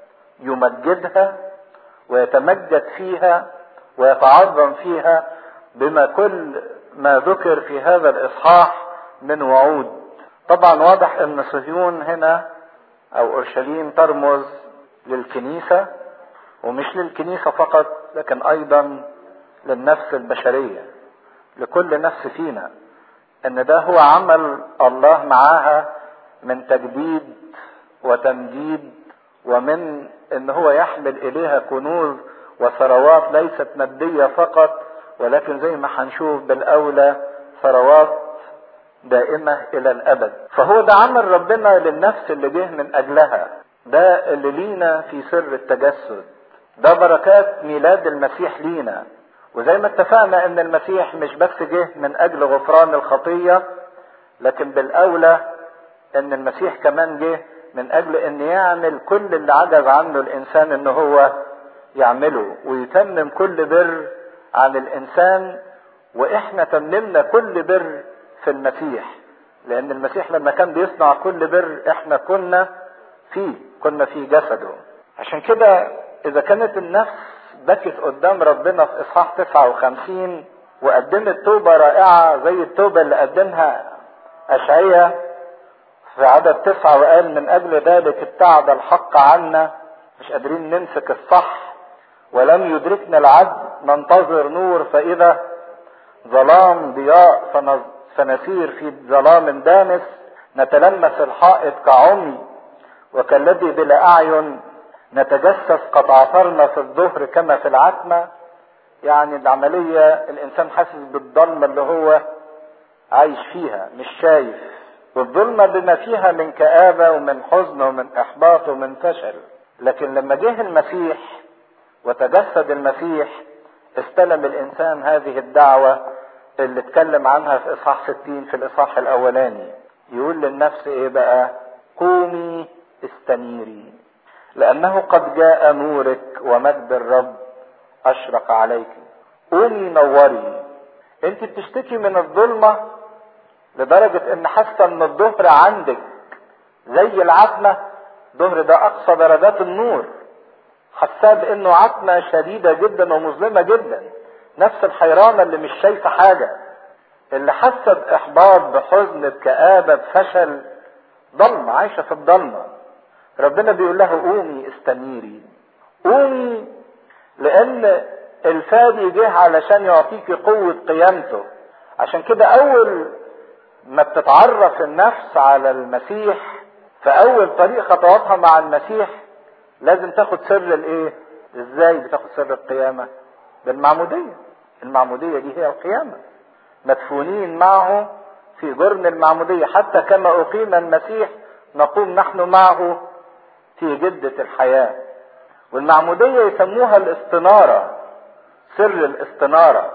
يمجدها ويتمجد فيها ويتعظم فيها بما كل ما ذكر في هذا الاصحاح من وعود. طبعا واضح ان صهيون هنا او اورشليم ترمز للكنيسة، ومش للكنيسة فقط لكن ايضا للنفس البشرية، لكل نفس فينا، ان ده هو عمل الله معاها من تجديد وتمجيد، ومن ان هو يحمل اليها كنوز وثروات ليست مادية فقط، ولكن زي ما هنشوف بالاولى ثروات دائمة الى الابد. فهو ده عمل ربنا للنفس اللي جه من اجلها، ده اللي لينا في سر التجسد، ده بركات ميلاد المسيح لينا. وزي ما اتفقنا ان المسيح مش بس جه من اجل غفران الخطية، لكن بالاولى ان المسيح كمان جه من اجل ان يعمل كل اللي عجز عنه الانسان ان هو يعمله، ويتمم كل بر عن الانسان. واحنا تممنا كل بر في المسيح، لان المسيح لما كان بيصنع كل بر احنا كنا في جسده. عشان كده اذا كانت النفس بكت قدام ربنا في اصحاح 59 وقدمت توبة رائعة زي التوبة اللي قدمها اشعياء في عدد 9 وقال من اجل ذلك ابتعد الحق عنا، مش قادرين نمسك الصح، ولم يدركنا العدل، ننتظر نور فاذا ظلام ضياء، فنسير في ظلام دامس، نتلمس الحائط كعمي وكالذي بلا اعين، نتجسس قد عثرنا في الظهر كما في العتمة. يعني العملية الانسان حاسس بالظلمة اللي هو عايش فيها، مش شايف، والظلمة بما فيها من كآبة ومن حزن ومن احباط ومن فشل. لكن لما جه المسيح وتجسد المسيح استلم الانسان هذه الدعوة اللي اتكلم عنها في اصحاح 60 في الاصحاح الاولاني. يقول للنفس ايه بقى؟ قومي استنيري لانه قد جاء نورك ومجد الرب اشرق عليك. قومي نوري. انت بتشتكي من الظلمة لدرجة ان حاسة ان الظهر عندك زي العتمة. الظهر ده اقصى درجات النور، حاساه بانه عتمة شديدة جدا ومظلمة جدا، نفس الحيرانة اللي مش شايفة حاجة، اللي حاسة باحباط بحزن بكآبة بفشل، ضلمة، عايشة في الضلمة. ربنا بيقول لها قومي استنيري. قومي لان الفادي جه علشان يعطيكي قوة قيامته. عشان كده اول ما بتتعرف النفس على المسيح، فاول طريق خطواتها مع المسيح لازم تاخد سر الايه؟ ازاي بتاخد سر القيامة؟ بالمعمودية. المعمودية دي هي القيامة. مدفونين معه في جرن المعمودية، حتى كما اقيم المسيح نقوم نحن معه في جدة الحياة. والمعمودية يسموها الاستنارة، سر الاستنارة،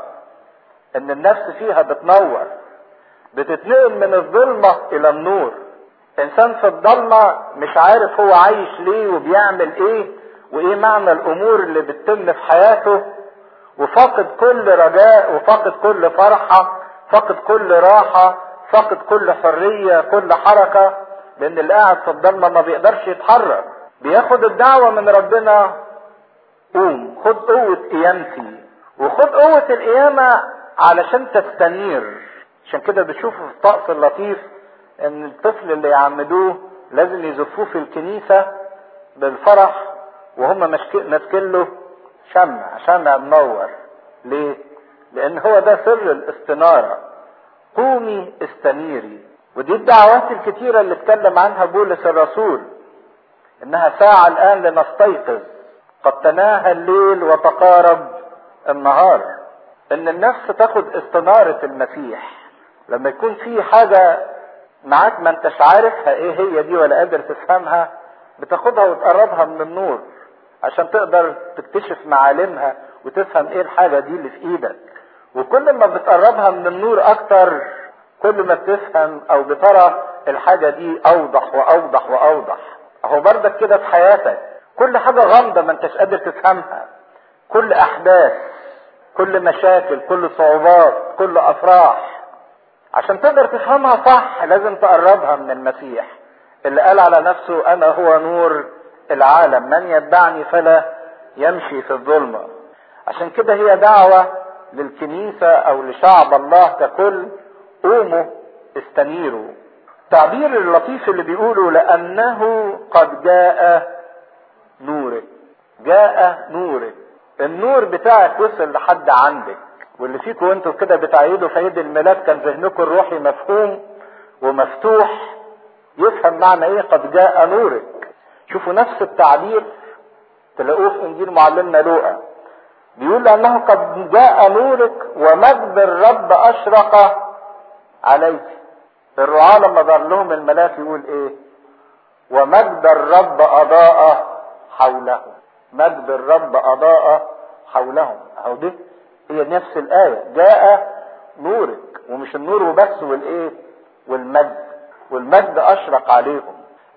ان النفس فيها بتنور، بتتنقل من الظلمة الى النور. انسان في الضلمة مش عارف هو عايش ليه وبيعمل ايه وايه معنى الامور اللي بتتم في حياته، وفاقد كل رجاء وفاقد كل فرحة، فاقد كل راحة، فاقد كل حرية، كل حركة، لان اللي قاعد في الضلمة ما بيقدرش يتحرك. بياخد الدعوة من ربنا، قوم خد قوة قيامتي، وخد قوة القيامة علشان تستنير. عشان كده بتشوفوا في الطقس اللطيف ان الطفل اللي يعمدوه لازم يزفوه في الكنيسة بالفرح وهم ماسكين له شمع منور. ليه؟ لان هو ده سر الاستنارة. قومي استنيري. ودي الدعوات الكتيرة اللي اتكلم عنها بولس الرسول، انها ساعة الان لنستيقظ، قد تناهى الليل وتقارب النهار. ان النفس تاخد استنارة المسيح. لما يكون في حاجة معاك ما انتش عارفها ايه هي دي ولا قادر تفهمها، بتاخدها وتقربها من النور عشان تقدر تكتشف معالمها وتفهم ايه الحاجة دي اللي في ايدك. وكل ما بتقربها من النور اكتر، كل ما بتفهم او بترى الحاجة دي اوضح واوضح واوضح. اهو بردك كده في حياتك، كل حاجة غامضة ما انتش قادر تفهمها، كل احداث، كل مشاكل، كل صعوبات، كل افراح، عشان تقدر تفهمها صح لازم تقربها من المسيح اللي قال على نفسه انا هو نور العالم، من يتبعني فلا يمشي في الظلمة. عشان كده هي دعوة للكنيسة او لشعب الله ككل، قوموا استنيروا. التعبير اللطيف اللي بيقوله لانه قد جاء نورك. جاء نورك. النور بتاعك وصل لحد عندك. واللي فيكم وانتوا كده بتعيدوا في عيد الميلاد كان ذهنكم الروحي مفهوم ومفتوح يفهم معنى ايه قد جاء نورك. شوفوا نفس التعبير تلاقوه في انجيل معلمنا لوقا، بيقول لانه قد جاء نورك ومجد الرب اشرق عليك. الرعاة لما ظهر لهم الملاك يقول ايه؟ ومجد الرب اضاء حوله. مجد الرب اضاء حولهم. اهو دي هي نفس الآية، جاء نورك. ومش النور وبس، والايه؟ والمجد اشرق عليهم.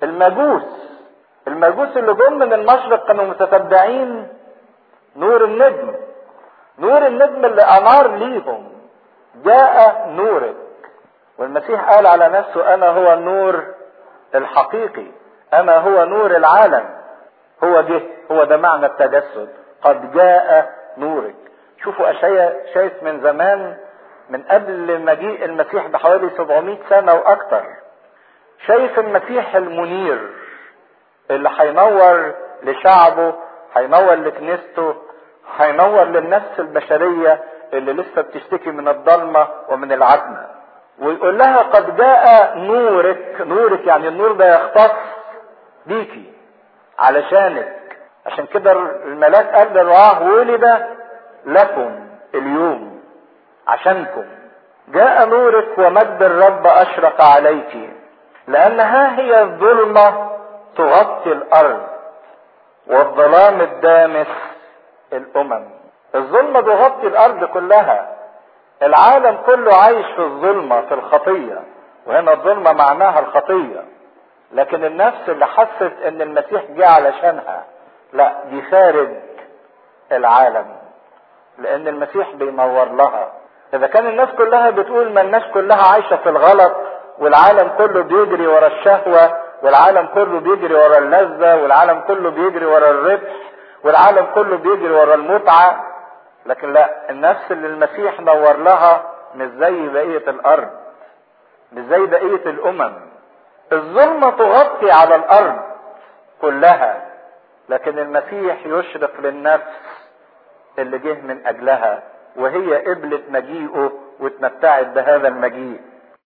المجوس اللي جم من المشرق كانوا متتبعين نور النجم. نور النجم اللي انار ليهم. جاء نورك. والمسيح قال على نفسه انا هو النور الحقيقي، انا هو نور العالم. هو جه، هو ده معنى التجسد، قد جاء نورك. شوفوا اشعياء شايف من زمان، من قبل مجيء المسيح بحوالي 700 سنة واكتر، شايف المسيح المنير اللي هينور لشعبه، هينور لكنيسته، هينور للنفس البشرية اللي لسه بتشتكي من الضلمة ومن العتمة. ويقول لها قد جاء نورك. نورك يعني النور ده يختص بيكي علشانك. عشان كده الملاك قال للرعاة ولد لكم اليوم عشانكم. جاء نورك ومجد الرب اشرق عليك، لانها هي الظلمة تغطي الارض والظلام الدامس الامم. الظلمة تغطي الارض كلها. العالم كله عايش في الظلمة، في الخطية، وهنا الظلمة معناها الخطية، لكن النفس اللي حست ان المسيح جه علشانها لا، دي خارج العالم، لان المسيح بينور لها. اذا كان الناس كلها بتقول ما الناس كلها عايشة في الغلط، والعالم كله بيجري ورا الشهوة، والعالم كله بيجري ورا اللذة، والعالم كله بيجري ورا الربح، والعالم كله بيجري ورا المتعة، لكن لا، النفس اللي المسيح نور لها مش زي بقية الارض، مش زي بقية الامم. الظلمة تغطي على الارض كلها، لكن المسيح يشرق للنفس اللي جه من اجلها، وهي قبلت مجيئه واتمتعت بهذا المجيء.